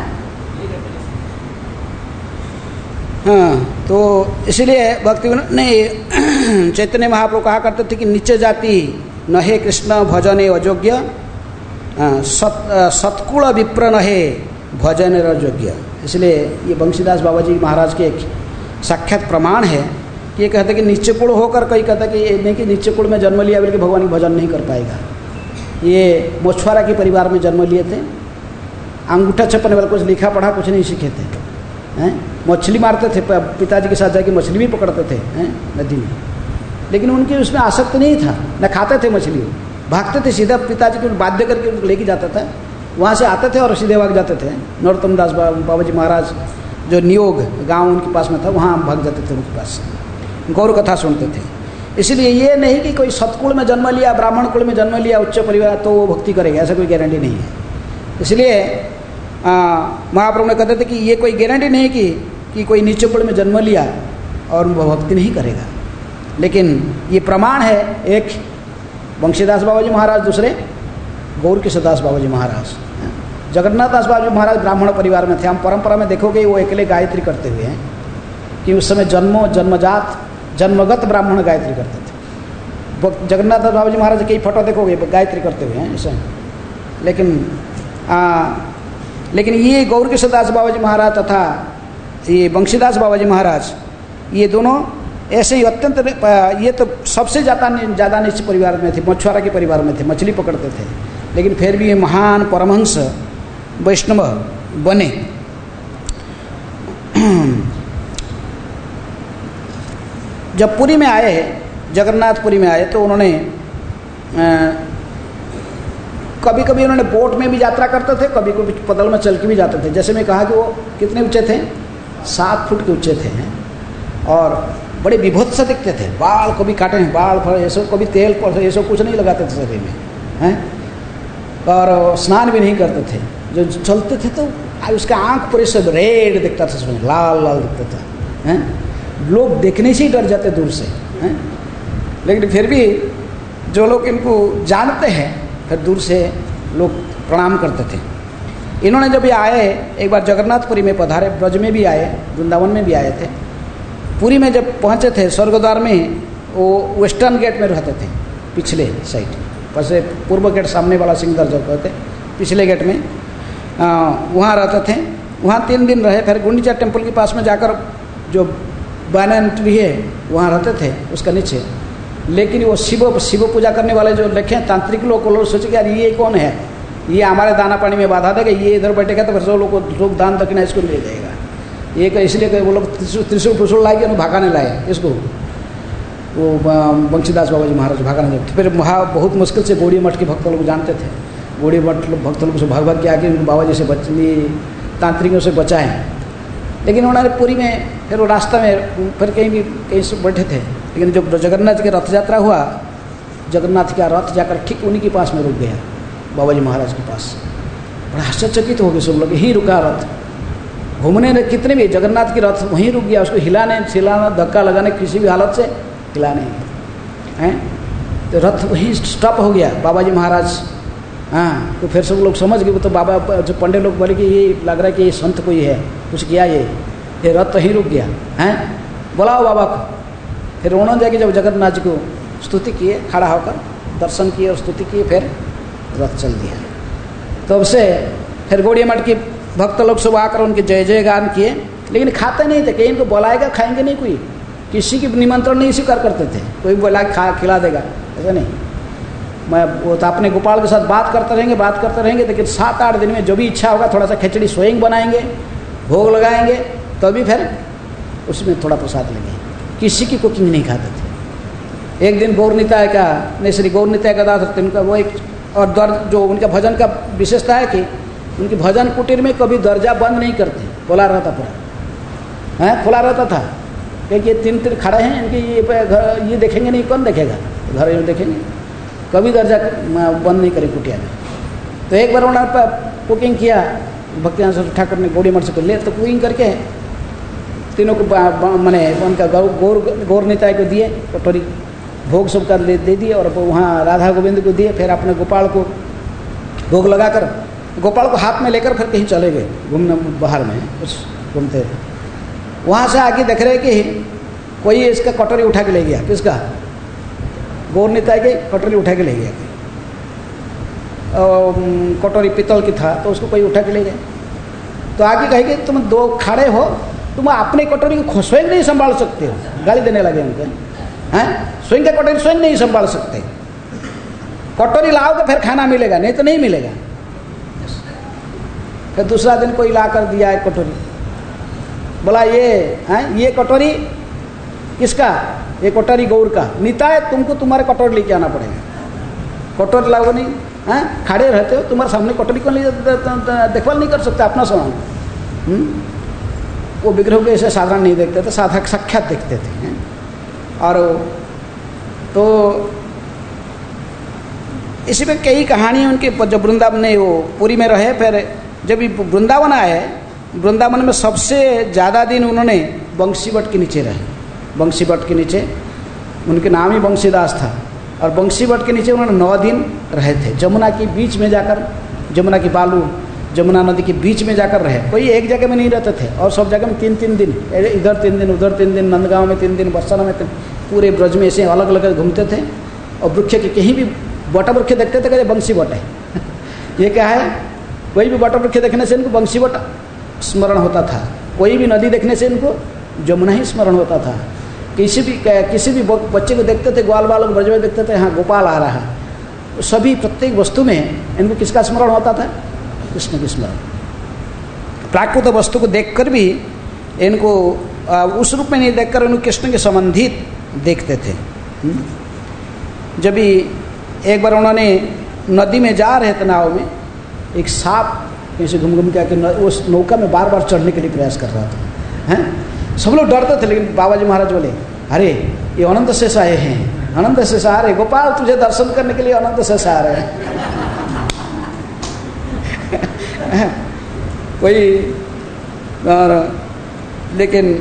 हाँ, तो इसलिए भक्ति ने चैतन्य महाप्रभु कहा करते थे कि नीचे जाति न हे कृष्ण भजने अयोग्य, सत सतकुल विप्र न हे भजन अयोग्य। इसलिए ये बंशीदास बाबा जी महाराज के एक साक्षात प्रमाण है कि ये कहते कि नीचे कुल होकर कई कहता कि ये नहीं कि नीचे कुल में जन्म लिया बोल के भगवान की भजन नहीं कर पाएगा। ये मोछवारा के परिवार में जन्म लिए थे, अंगूठा छपने वाला, कुछ लिखा पढ़ा कुछ नहीं सीखे थे, हैं मछली मारते थे, पिताजी के साथ जाके मछली भी पकड़ते थे हैं नदी में, लेकिन उनकी उसमें आसक्त नहीं था, न खाते थे मछली, भागते थे सीधा पिताजी को बाध्य करके उनको लेके जाता था, वहाँ से आते थे और सीधे भाग जाते थे। नरोत्तम दास बाबा जी महाराज जो नियोग गांव उनके पास में था वहाँ भाग जाते थे उनके पास, गौर कथा सुनते थे। इसलिए ये नहीं कि कोई सतकुल में जन्म लिया, ब्राह्मण कुल में जन्म लिया, उच्च परिवार तो वो भक्ति करेगा, ऐसा कोई गारंटी नहीं है। इसलिए महाप्रभु ने कहते थे कि ये कोई गारंटी नहीं कि कि कोई नीचे कुल में जन्म लिया और वो भक्ति नहीं करेगा, लेकिन ये प्रमाण है, एक बंशीदास बाबा जी महाराज, दूसरे गौर किशोरदास बाबा जी महाराज। जगन्नाथ दास बाबा जी महाराज ब्राह्मण परिवार में थे। हम परंपरा में देखोगे वो अकेले गायत्री करते हुए हैं कि उस समय जन्मो जन्मजात जन्मगत ब्राह्मण गायत्री करते थे। जगन्नाथ दास बाबा जी महाराज कई फोटो देखोगे गायत्री करते हुए हैं ऐसे। लेकिन आ, लेकिन ये गौर किशोरदास बाबा जी महाराज तथा ये बंशीदास बाबा जी महाराज, ये दोनों ऐसे ही अत्यंत, ये तो सबसे ज़्यादा ज़्यादा नीच परिवार में थे, मछुआरा के परिवार में थे, मछली पकड़ते थे, लेकिन फिर भी ये महान परमहंस वैष्णव बने। जब पुरी में आए, जगन्नाथपुरी में आए, तो उन्होंने आ, कभी कभी उन्होंने बोट में भी यात्रा करते थे, कभी कभी पैदल में चल के भी जाते थे। जैसे मैं कहा कि वो कितने ऊंचे थे, सात फुट के ऊंचे थे और बड़े विभत्स दिखते थे, बाल कभी काटे हैं, बाल ये सब, कभी तेल ये सब कुछ नहीं लगाते थे शरीर में हैं, और स्नान भी नहीं करते थे। जो चलते थे तो उसका आँख पूरे सब रेड दिखता था, उसमें लाल लाल दिखता था हैं, लोग देखने से ही डर जाते दूर से हैं। लेकिन फिर भी जो लोग इनको जानते हैं फिर दूर से लोग प्रणाम करते थे। इन्होंने जब ये आए, एक बार जगन्नाथपुरी में पधारे, ब्रज में भी आए, वृंदावन में भी आए थे। पुरी में जब पहुँचे थे, स्वर्गद्वार में वो वेस्टर्न गेट में रहते थे, पिछले साइड, वैसे पूर्व गेट सामने वाला सिंह दर्जन कहते, पिछले गेट में वहाँ रहते थे। वहाँ तीन दिन रहे, फिर गुंडीचा टेम्पल के पास में जाकर जो बैनन ट्री है वहाँ रहते थे उसका नीचे। लेकिन वो शिव शिव पूजा करने वाले जो लिखे तांत्रिक लोग को लोग सोचे कि यार ये कौन है, ये हमारे दाना पानी में बाधा देगा, ये इधर बैठेगा तो फिर सब लोग लोग दान दक्षिणा इसको ले जाएगा। ये इसलिए वो लोग त्रिशूल त्रिशूल लाए कि भागाने लाए इसको, वो बंशीदास बाबा जी महाराज भागाने लगे। फिर महा बहुत मुश्किल से गौड़ी मठ के भक्त लोग जानते थे, गौड़ी मठ भक्त लोग से भाग भाग के आके उनको बाबा जी से बच तांत्रिकों से बचाएं। लेकिन उन्होंने पुरी में फिर वो रास्ता में फिर कहीं भी कहीं से बैठे थे। लेकिन जब जगन्नाथ की रथ यात्रा हुआ, जगन्नाथ का रथ जाकर ठीक उन्हीं के पास में रुक गया, बाबा जी महाराज के पास। बड़ा आश्चर्यचकित हो गए सब लोग, यहीं रुका रथ, घूमने में कितने भी, जगन्नाथ की रथ वहीं रुक गया, उसको हिलाने हिलाना धक्का लगाने किसी भी हालत से हिला नहीं हैं, तो रथ वहीं स्टॉप हो गया। बाबा जी महाराज हाँ, तो फिर सब लोग समझ गए, तो बाबा जो पंडित लोग बोले कि ये लग रहा है कि ये संत कोई है, कुछ किया ये ये रथ वहीं रुक गया हैं, बुलाओ बाबा को। फिर उन्होंने जाके जब जगन्नाथ जी को स्तुति किए, खड़ा होकर दर्शन किए और स्तुति किए, फिर रथ चल दिया। तब से फिर गौड़िया मठ के भक्त लोग सब आकर उनके जय जय गान किए, लेकिन खाते नहीं थे, कहीं इनको बुलाएगा खाएंगे नहीं, कोई किसी की निमंत्रण नहीं स्वीकार करते थे, कोई बोला खा खिला देगा, ऐसा नहीं। मैं वो तो अपने गोपाल के साथ बात करते रहेंगे बात करते रहेंगे लेकिन सात आठ दिन में जो भी इच्छा होगा थोड़ा सा खिचड़ी स्वयं बनाएंगे, भोग लगाएंगे, तभी फिर उसमें थोड़ा प्रसाद लेंगे, किसी की कुकिंग नहीं खाते थे। एक दिन गौर निताय का नहीं श्री गौर निताय का दास उनका वो एक और दर जो उनका भजन का विशेषता है कि उनकी भजन कुटीर में कभी दरजा बंद नहीं करते, खुला रहता पूरा है, खुला रहता था। क्योंकि ये तीन तीन खड़े हैं, इनके ये घर ये देखेंगे नहीं, कौन देखेगा, घर में देखेंगे, कभी दरजा बंद नहीं करे कुटिया में। तो एक बार उन्होंने कुकिंग किया, भक्तिनाथ ठाकुर ने गौड़ी मठ से ले, तो कुकिंग करके तीनों को मैंने उनका गौ गौर गौर निताय को दिए कटोरी, भोग सब कर दे दिए और वहाँ राधा गोविंद को दिए। फिर अपने गोपाल को भोग लगाकर गोपाल को हाथ में लेकर फिर कहीं चले गए घूमने बाहर में, उस घूमते वहाँ से आके देख रहे कि कोई इसका कटोरी उठा के ले गया। किसका? गौर निताय के कटोरी उठा के ले गया। कटोरी पीतल की था तो उसको कोई उठा के ले गया। तो आगे कहे कि तुम दो खड़े हो, तुम अपने कटोरी को स्वयं नहीं संभाल सकते हो। गाली देने लगे उनको, हैं स्वयं का कटोरी स्वयं नहीं संभाल सकते, कटोरी लाओगे फिर खाना मिलेगा, नहीं तो नहीं मिलेगा। फिर दूसरा दिन कोई ला कर दिया एक कटोरी, बोला ये हैं ये कटोरी किसका? ये कटोरी गौर का। निताय तुमको तुम्हारे कटोरी लेके आना पड़ेगा, कटोरी लाओगे नहीं, हैं खड़े रहते हो, तुम्हारे सामने कटोरी को देखभाल नहीं कर सकते अपना सामान। वो विग्रह को ऐसे साधारण नहीं देखते थे, साधक साक्षात देखते थे। और तो इसी पे कई कहानी उनके, जब वृंदावन में वो पुरी में रहे, फिर जब वृंदावन आए, वृंदावन में सबसे ज़्यादा दिन उन्होंने बंशीवट के नीचे रहे। बंशीवट के नीचे, उनके नाम ही बंशीदास था, और बंशीवट के नीचे उन्होंने नौ दिन रहे थे। जमुना के बीच में जाकर, जमुना की बालू, जमुना नदी के बीच में जाकर रहे। कोई एक जगह में नहीं रहते थे, और सब जगह में तीन तीन दिन, इधर तीन दिन, उधर तीन दिन, नंदगांव में तीन दिन, बरसाना में तीन, पूरे ब्रज में ऐसे अलग अलग घूमते थे। और वृक्ष के कहीं भी बटा वृक्ष देखते थे, कहते बंशीवट है। ये क्या है? कोई भी बटा वृक्ष देखने से इनको बंशीवट स्मरण होता था, कोई भी नदी देखने से इनको जमुना ही स्मरण होता था। किसी भी किसी भी बच्चे को देखते थे, ग्वाल बालक ब्रज में देखते थे, हाँ गोपाल आ रहा है। सभी प्रत्येक वस्तु में इनको किसका स्मरण होता था? कृष्ण की स्मरण। प्राकृत वस्तु को देखकर भी इनको उस रूप में नहीं देखकर इनको कृष्ण के संबंधित देखते थे। जब भी एक बार उन्होंने नदी में जा रहे थे नाव में, एक सांप ऐसे घूम घूम के आके उस नौका में बार बार चढ़ने के लिए प्रयास कर रहा था। हैं सब लोग डरते थे, लेकिन बाबा जी महाराज बोले, अरे ये अनंत शेष आए हैं, अनंत शेष आ रहे, गोपाल तुझे दर्शन करने के लिए अनंत शेष आ रहे हैं। कोई और लेकिन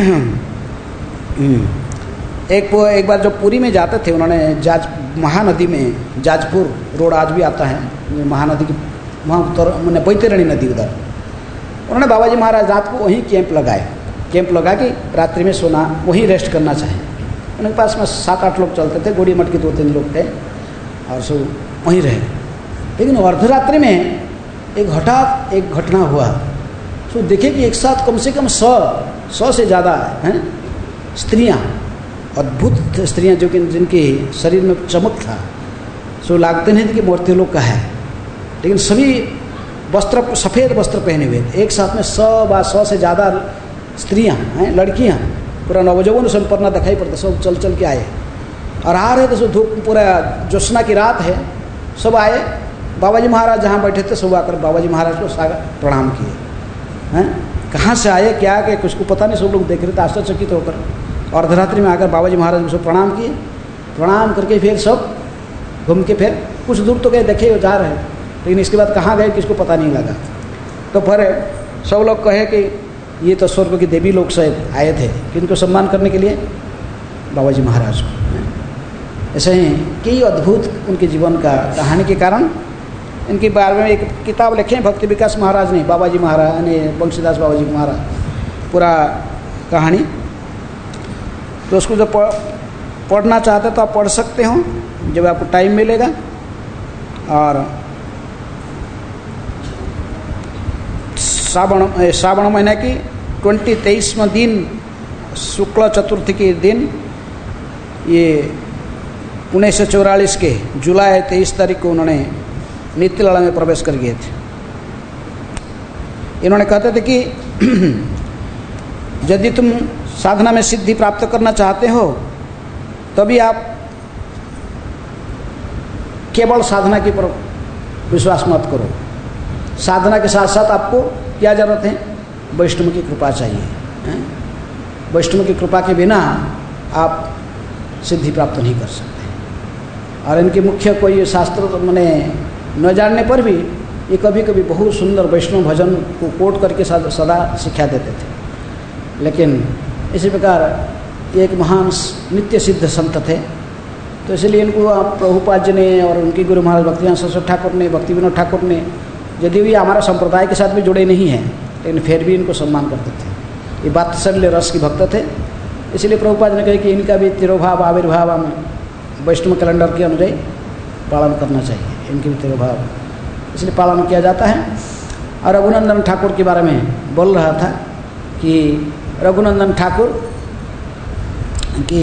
एक एक बार जब पुरी में जाते थे, उन्होंने जाज महानदी में, जाजपुर रोड आज भी आता है महानदी की, वहाँ उत्तर मैंने बैतरणी नदी उधर, उन्होंने बाबा जी महाराज रात को वहीं कैंप लगाए। कैंप लगा के रात्रि में सोना, वहीं रेस्ट करना चाहे। उनके पास में सात आठ लोग चलते थे, गोड़ी मठ के दो तीन लोग थे, और सो वहीं रहे। लेकिन अर्धरात्रि में एक हठात एक घटना हुआ। सो देखे कि एक साथ कम से कम सौ सौ से ज़्यादा हैं स्त्रियाँ, अद्भुत स्त्रियाँ, जो कि जिनके शरीर में चमक था। सो लागते नहीं थे कि मूर्ति लोग का है, लेकिन सभी वस्त्र सफ़ेद वस्त्र पहने हुए, एक साथ में सौ व सौ से ज़्यादा स्त्रियाँ हैं, लड़कियाँ, पूरा नवजौवन संपन्ना दिखाई पड़ता। सब चल चल के आए और आ रहे थे। सो धूप, पूरा ज्योत्सना की रात है, सब आए। बाबा जी महाराज जहाँ बैठे थे, सब आकर बाबा जी महाराज को प्रणाम किए। हैं कहाँ से आए, क्या कि कुछ को पता नहीं, सब लोग देख रहे थे आश्चर्यचकित होकर। और अर्धरात्रि में आकर बाबा जी महाराज को सब प्रणाम किए। प्रणाम करके फिर सब घूम के फिर कुछ दूर तो गए, देखे वो जा रहे, लेकिन इसके बाद कहाँ गए किसको पता नहीं लगा। तो फिर सब लोग कहे कि ये तो स्वर्ग की देवी लोग शायद आए थे, कि इनको सम्मान करने के लिए बाबा जी महाराज को। ऐसे ही कई अद्भुत उनके जीवन का कहानी के कारण इनके बारे में एक किताब लिखे हैं भक्ति विकास महाराज ने, बाबा जी महाराज ने, बंशीदास बाबा जी महाराज, पूरा कहानी। तो उसको जब पढ़ना चाहते तो आप पढ़ सकते हो जब आपको टाइम मिलेगा। और श्रावण श्रावण महीने की ट्वेंटी तेईसवें दिन, शुक्ल चतुर्थी के दिन, ये उन्नीस सौ चौवालीस के जुलाई तेईस तारीख को उन्होंने नित्यलड़ा में प्रवेश कर गए थे। इन्होंने कहते थे कि यदि तुम साधना में सिद्धि प्राप्त करना चाहते हो तभी आप केवल साधना के पर विश्वास मत करो, साधना के साथ साथ आपको क्या जरूरत है? वैष्णव की कृपा चाहिए। वैष्णव की कृपा के बिना आप सिद्धि प्राप्त नहीं कर सकते। और इनके मुख्य कोई शास्त्र मैंने न जानने पर भी ये कभी कभी बहुत सुंदर वैष्णव भजन को कोट करके सदा शिक्षा देते थे। लेकिन इसी प्रकार एक महान नित्य सिद्ध संत थे, तो इसलिए इनको प्रभुपाद जी ने और उनके गुरु महाराज भक्तिवेदांत सरस्वती ठाकुर ने, भक्ति विनोद ठाकुर ने, यदि भी हमारा संप्रदाय के साथ भी जुड़े नहीं हैं लेकिन फिर भी इनको सम्मान करते थे। ये वात्सल्य रस के भक्त थे, इसलिए प्रभुपाद ने कहा कि इनका भी तिरोभाव आविर्भाव हम वैष्णव कैलेंडर के अनुଯାयी पालन करना चाहिए, इनके भी तिरोभाव इसलिए पालन किया जाता है। और रघुनंदन ठाकुर के बारे में बोल रहा था कि रघुनंदन ठाकुर कि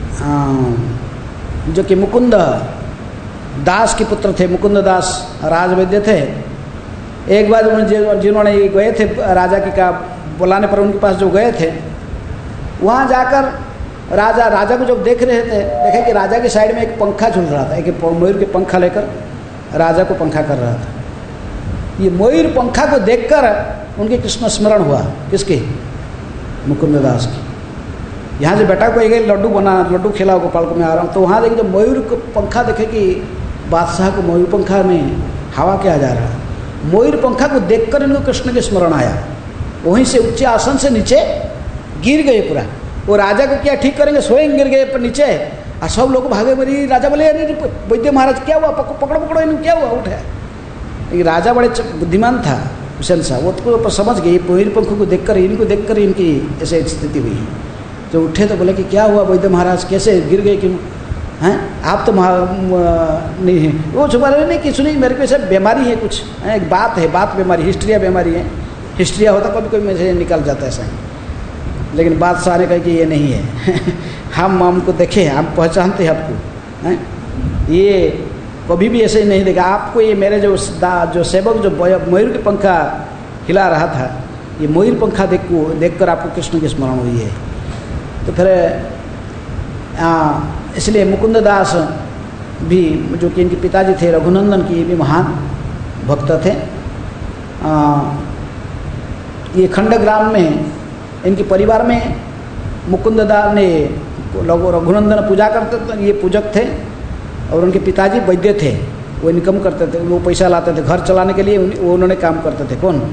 जो कि मुकुंद दास के पुत्र थे, मुकुंद दास राजवैद्य थे। एक बार जिन्होंने गए थे राजा के का बुलाने पर उनके पास जो गए थे, वहाँ जाकर राजा राजा को जब देख रहे थे, देखे कि राजा के साइड में एक पंखा झूल रहा था, एक मयूर के पंखा लेकर राजा को पंखा कर रहा था। ये मयूर पंखा को देखकर उनके कृष्ण स्मरण हुआ, किसके? मुकुंद दास की। यहाँ से बेटा को एक लड्डू बना, लड्डू खिलाओ गोपाल को, मैं आ रहा हूँ। तो वहाँ देखे जब मयूर को पंखा देखे कि बादशाह को मयूर पंखा में हवा क्या जा रहा है, मयूर पंखा को देखकर इनको कृष्ण के स्मरण आया। वहीं से उच्च आसन से नीचे गिर गए पूरा। वो राजा को क्या ठीक करेंगे, स्वयं गिर गए पर नीचे, और सब लोग भागे। बड़ी राजा बोले अरे वैद्य महाराज क्या हुआ, पकड़ो पकड़ो इन्हें, क्या हुआ, उठे। लेकिन राजा बड़े बुद्धिमान था हुसैन साहब, वो तो समझ गए मयूर पंखों को देखकर, इनको देखकर इनकी ऐसे स्थिति हुई। जो उठे तो बोले कि क्या हुआ वैद्य महाराज, कैसे गिर गए, क्यों हैं आप? तो नहीं है वो छुपा रहे नहीं कि सुनिए मेरे को ऐसा बीमारी है कुछ, है? एक बात है, बात बीमारी, हिस्ट्रिया बीमारी है। हिस्ट्रिया होता कभी कभी मेरे से निकल जाता है ऐसा ही। लेकिन बात सारे कहे कि ये नहीं है हम हमको देखे, हम पहचानते हैं आपको, हैं? ये कभी भी ऐसे ही नहीं देखा आपको। ये मेरे जो जो सेवक जो मयूर के पंखा हिला रहा था, ये मयूर पंखा देख को देख कर आपको कृष्ण की स्मरण हुई है। तो फिर इसलिए मुकुंद दास भी, जो कि इनके पिताजी थे रघुनंदन की, ये भी महान भक्त थे। आ, ये खंडग्राम में इनके परिवार में मुकुंद दास ने रघुनंदन पूजा करते थे, ये पूजक थे। और उनके पिताजी वैद्य थे, वो इनकम करते थे, वो पैसा लाते थे घर चलाने के लिए, वो उन्होंने काम करते थे। कौन?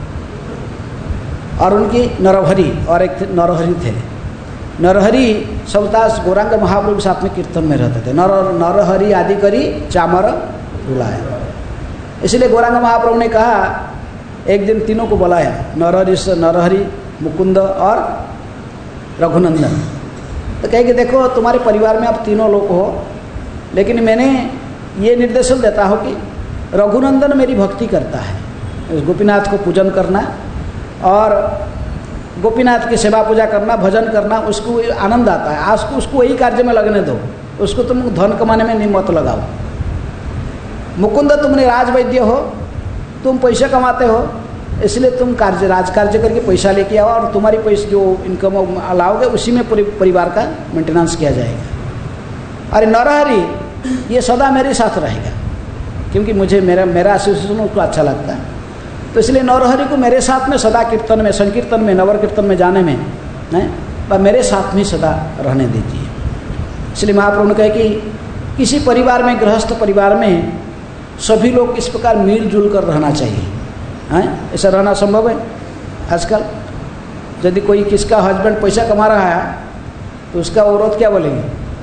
और उनकी नरहरि, और एक नरहरि थे। नरहरि सबदास गौरांग महाप्रभु के साथ में कीर्तन में रहते थे। नर नरहरि आदि करी चामर बुलाया, इसलिए गौरांग महाप्रभु ने कहा, एक दिन तीनों को बुलाया, नरहरि नरहरि मुकुंद और रघुनंदन। तो कहे कि देखो तुम्हारे परिवार में आप तीनों लोग हो, लेकिन मैंने ये निर्देशन देता हूँ कि रघुनंदन मेरी भक्ति करता है, गोपीनाथ को पूजन करना और गोपीनाथ की सेवा पूजा करना, भजन करना, उसको आनंद आता है। आज को उसको वही कार्य में लगने दो, उसको तुम धन कमाने में नहीं मत लगाओ। मुकुंद तुमने राजवैद्य हो, तुम पैसे कमाते हो, इसलिए तुम कार्य राज कार्य करके पैसा लेके आओ, और तुम्हारी पैसे जो इनकम लाओगे उसी में परिवार का मेंटेनेंस किया जाएगा। अरे नरहरि ये सदा मेरे साथ रहेगा, क्योंकि मुझे मेरा मेरा एसोसिएशन उसको अच्छा लगता है। तो इसलिए नरहरि को मेरे साथ में सदा कीर्तन में, संकीर्तन में, नवर कीर्तन में जाने में है, मेरे साथ में सदा रहने दीजिए। इसलिए महाप्रभु ने कहा कि किसी परिवार में, गृहस्थ परिवार में सभी लोग इस प्रकार मिलजुल कर रहना चाहिए, हैं? ऐसा रहना संभव है आजकल? यदि कोई किसका हस्बैंड पैसा कमा रहा है तो उसका औरत क्या बोलेंगे,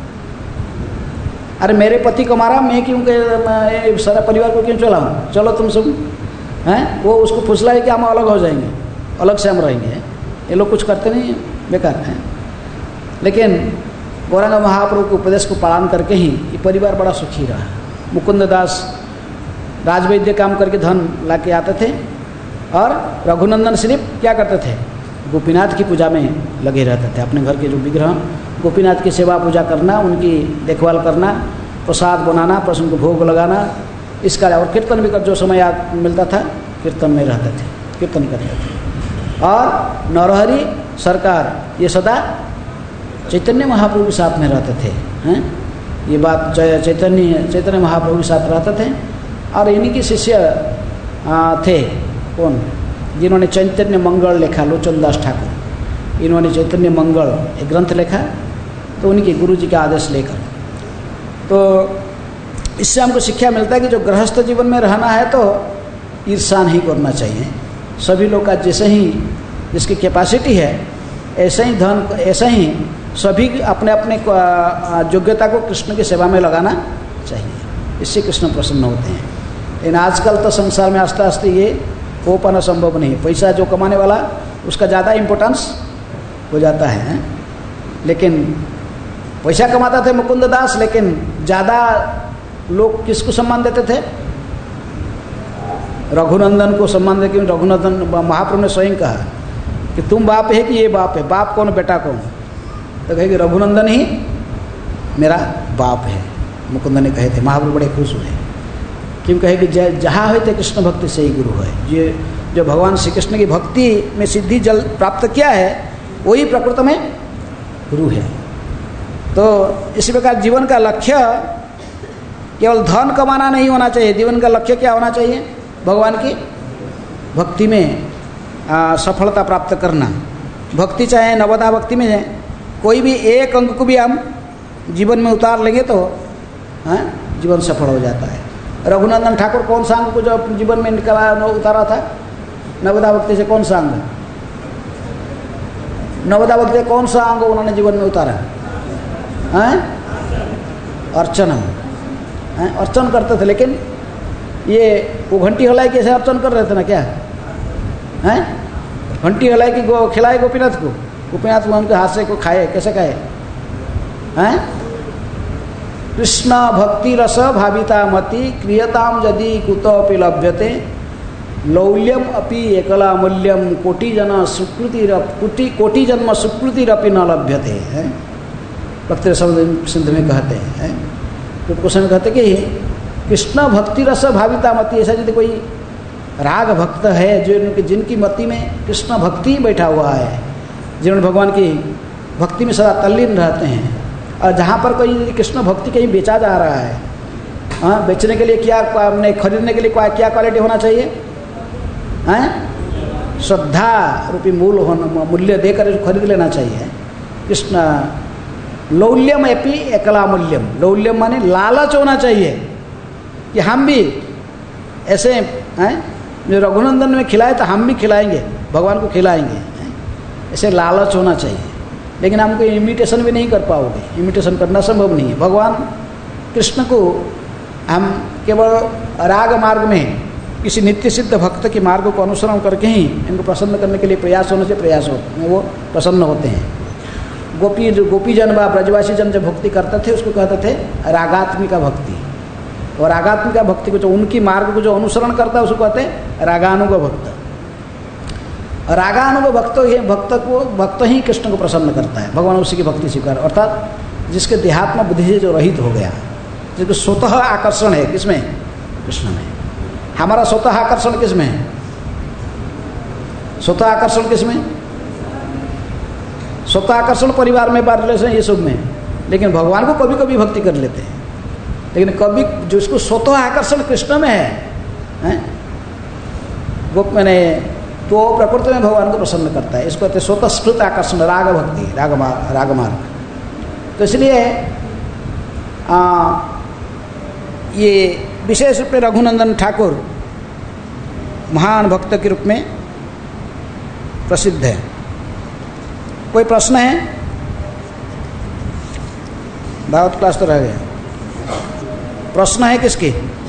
अरे मेरे पति कमा रहा, मैं क्यों के सारा परिवार को क्यों चलाऊँ, चलो तुम सब, हैं? वो उसको फुसला है कि हम अलग हो जाएंगे, अलग से हम रहेंगे। ये लोग कुछ करते नहीं हैं, बेकार हैं। लेकिन गौरांग महाप्रभु के उपदेश को पालन करके ही ये परिवार बड़ा सुखी रहा। मुकुंद दास राजवैद्य काम करके धन ला के आते थे, और रघुनंदन सिर्फ क्या करते थे, गोपीनाथ की पूजा में लगे रहते थे। अपने घर के जो विग्रह, गोपीनाथ की सेवा पूजा करना, उनकी देखभाल करना, प्रसाद बनाना, प्रसन्न को भोग लगाना, इसका। और कीर्तन भी कर, जो समय याद मिलता था कीर्तन में रहते थे, कीर्तन करते थे। और नरहरि सरकार ये सदा चैतन्य महाप्रभु के साथ में रहते थे, हैं? ये बात चैतन्य चैतन्य महाप्रभु के साथ रहते थे। और इन्हीं के शिष्य थे कौन, जिन्होंने चैतन्य मंगल लिखा, लोचन दास ठाकुर, इन्होंने चैतन्य मंगल एक ग्रंथ लिखा, तो उनके गुरु जी का आदेश लेकर। तो इससे हमको शिक्षा मिलता है कि जो गृहस्थ जीवन में रहना है तो ईर्ष्या नहीं करना चाहिए। सभी लोग का जैसे ही जिसकी कैपेसिटी है ऐसे ही धन, ऐसे ही सभी अपने अपने योग्यता को कृष्ण की सेवा में लगाना चाहिए, इससे कृष्ण प्रसन्न होते हैं। लेकिन आजकल तो संसार में आस्ते आस्ते ये हो पाना संभव नहीं है। पैसा जो कमाने वाला उसका ज़्यादा इम्पोर्टेंस हो जाता है। लेकिन पैसा कमाता थे मुकुंद दास, लेकिन ज़्यादा लोग किसको सम्मान देते थे? रघुनंदन को सम्मान दे। क्योंकि रघुनंदन महाप्रभु ने स्वयं कहा कि तुम बाप है कि ये बाप है? बाप कौन बेटा कौन? तो कहे कि रघुनंदन ही मेरा बाप है, मुकुंद ने कहे थे। महाप्रभु बड़े खुश हुए, क्यों कहे कि जहाँ हुए थे कृष्ण भक्ति से ही गुरु है। ये जो भगवान श्री कृष्ण की भक्ति में सिद्धि जल प्राप्त किया है वही प्रकृत में गुरु है। तो इसी प्रकार जीवन का लक्ष्य केवल धन कमाना नहीं होना चाहिए। जीवन का लक्ष्य क्या होना चाहिए? भगवान की भक्ति में आ, सफलता प्राप्त करना। भक्ति चाहे नवदा भक्ति में जाए, कोई भी एक अंग को भी हम जीवन में उतार लेंगे तो हाँ जीवन सफल हो जाता है। रघुनंदन ठाकुर कौन सा अंग को जो जीवन में निकाला उतारा था? नवदा भक्ति से कौन सा अंग? नवदा भक्ति से कौन सा अंग उन्होंने जीवन में उतारा? हैं? अर्चन। हैं? अर्चन करते थे। लेकिन ये वो घंटी हलाई कैसे अर्चन कर रहे थे ना क्या? हैं? घंटी हलाई की गो खिलाए गोपीनाथ को, गोपीनाथ को उनके हाथ से को खाए, कैसे खाए? हैं? कृष्ण भक्ति रस भाविता मति क्रियताम यदि कुतोपि लभ्यते लौल्यम अपि एकला मूल्यम कोटि जन सुकृति कोटि कोटि जन्म सुकृतिरपि न लभ्यते। हैं? भक्ति शब्द सिंध में कहते हैं। तो क्वेश्चन कहते कि कृष्ण भक्ति रस भाविता मति, ऐसा यदि कोई राग भक्त है जो जिनकी मति में कृष्ण भक्ति बैठा हुआ है, जिन्होंने भगवान की भक्ति में सदा तल्लीन रहते हैं, और जहाँ पर कोई कृष्ण भक्ति कहीं बेचा जा रहा है, हाँ बेचने के लिए क्या, हमने खरीदने के लिए क्या क्वालिटी होना चाहिए? हैं? श्रद्धा रूपी मूल होना, मूल्य देकर खरीद लेना चाहिए। कृष्ण लौल्यम एपी एकला मूल्यम, लौल्यम माने लालच होना चाहिए कि हम भी ऐसे हैं जो रघुनंदन में खिलाए तो हम भी खिलाएंगे, भगवान को खिलाएंगे, ऐसे लालच होना चाहिए। लेकिन हमको इमिटेशन भी नहीं कर पाओगे, इमिटेशन करना संभव नहीं है। भगवान कृष्ण को हम केवल राग मार्ग में किसी नित्य सिद्ध भक्त के मार्ग को अनुसरण करके ही इनको प्रसन्न करने के लिए प्रयास होने से प्रयास हो वो प्रसन्न होते हैं। गोपी गोपीजन व ब्रजवासी जन जब भक्ति करते थे उसको कहते थे रागात्मिका भक्ति, और रागात्मिका भक्ति को जो उनकी मार्ग को जो अनुसरण करता है उसको कहते हैं रागानुग भक्त। रागानुग भक्त ही भक्त को भक्त ही कृष्ण को प्रसन्न करता है। भगवान उसी की भक्ति स्वीकार, अर्थात जिसके देहात्म बुद्धि से जो रहित हो गया, जिसको स्वतः आकर्षण है किसमें? कृष्ण में। हमारा स्वतः आकर्षण किसमें है? स्वतः आकर्षण किसमें? स्वतः आकर्षण परिवार में, बार रिलेशन, ये सब में। लेकिन भगवान को कभी कभी भक्ति कर लेते हैं, लेकिन कभी जो इसको स्वतः आकर्षण कृष्ण में है, हैं? वो मैंने तो प्रकृति में भगवान को प्रसन्न करता है। इसको कहते हैं स्वतः स्फुट आकर्षण, राग भक्ति, राग मार्ग, राग मार्ग। तो इसलिए आ, ये विशेष रूप में रघुनंदन ठाकुर महान भक्त के रूप में प्रसिद्ध है। कोई प्रश्न है? भागवत क्लास तो रह गया। प्रश्न है किसके?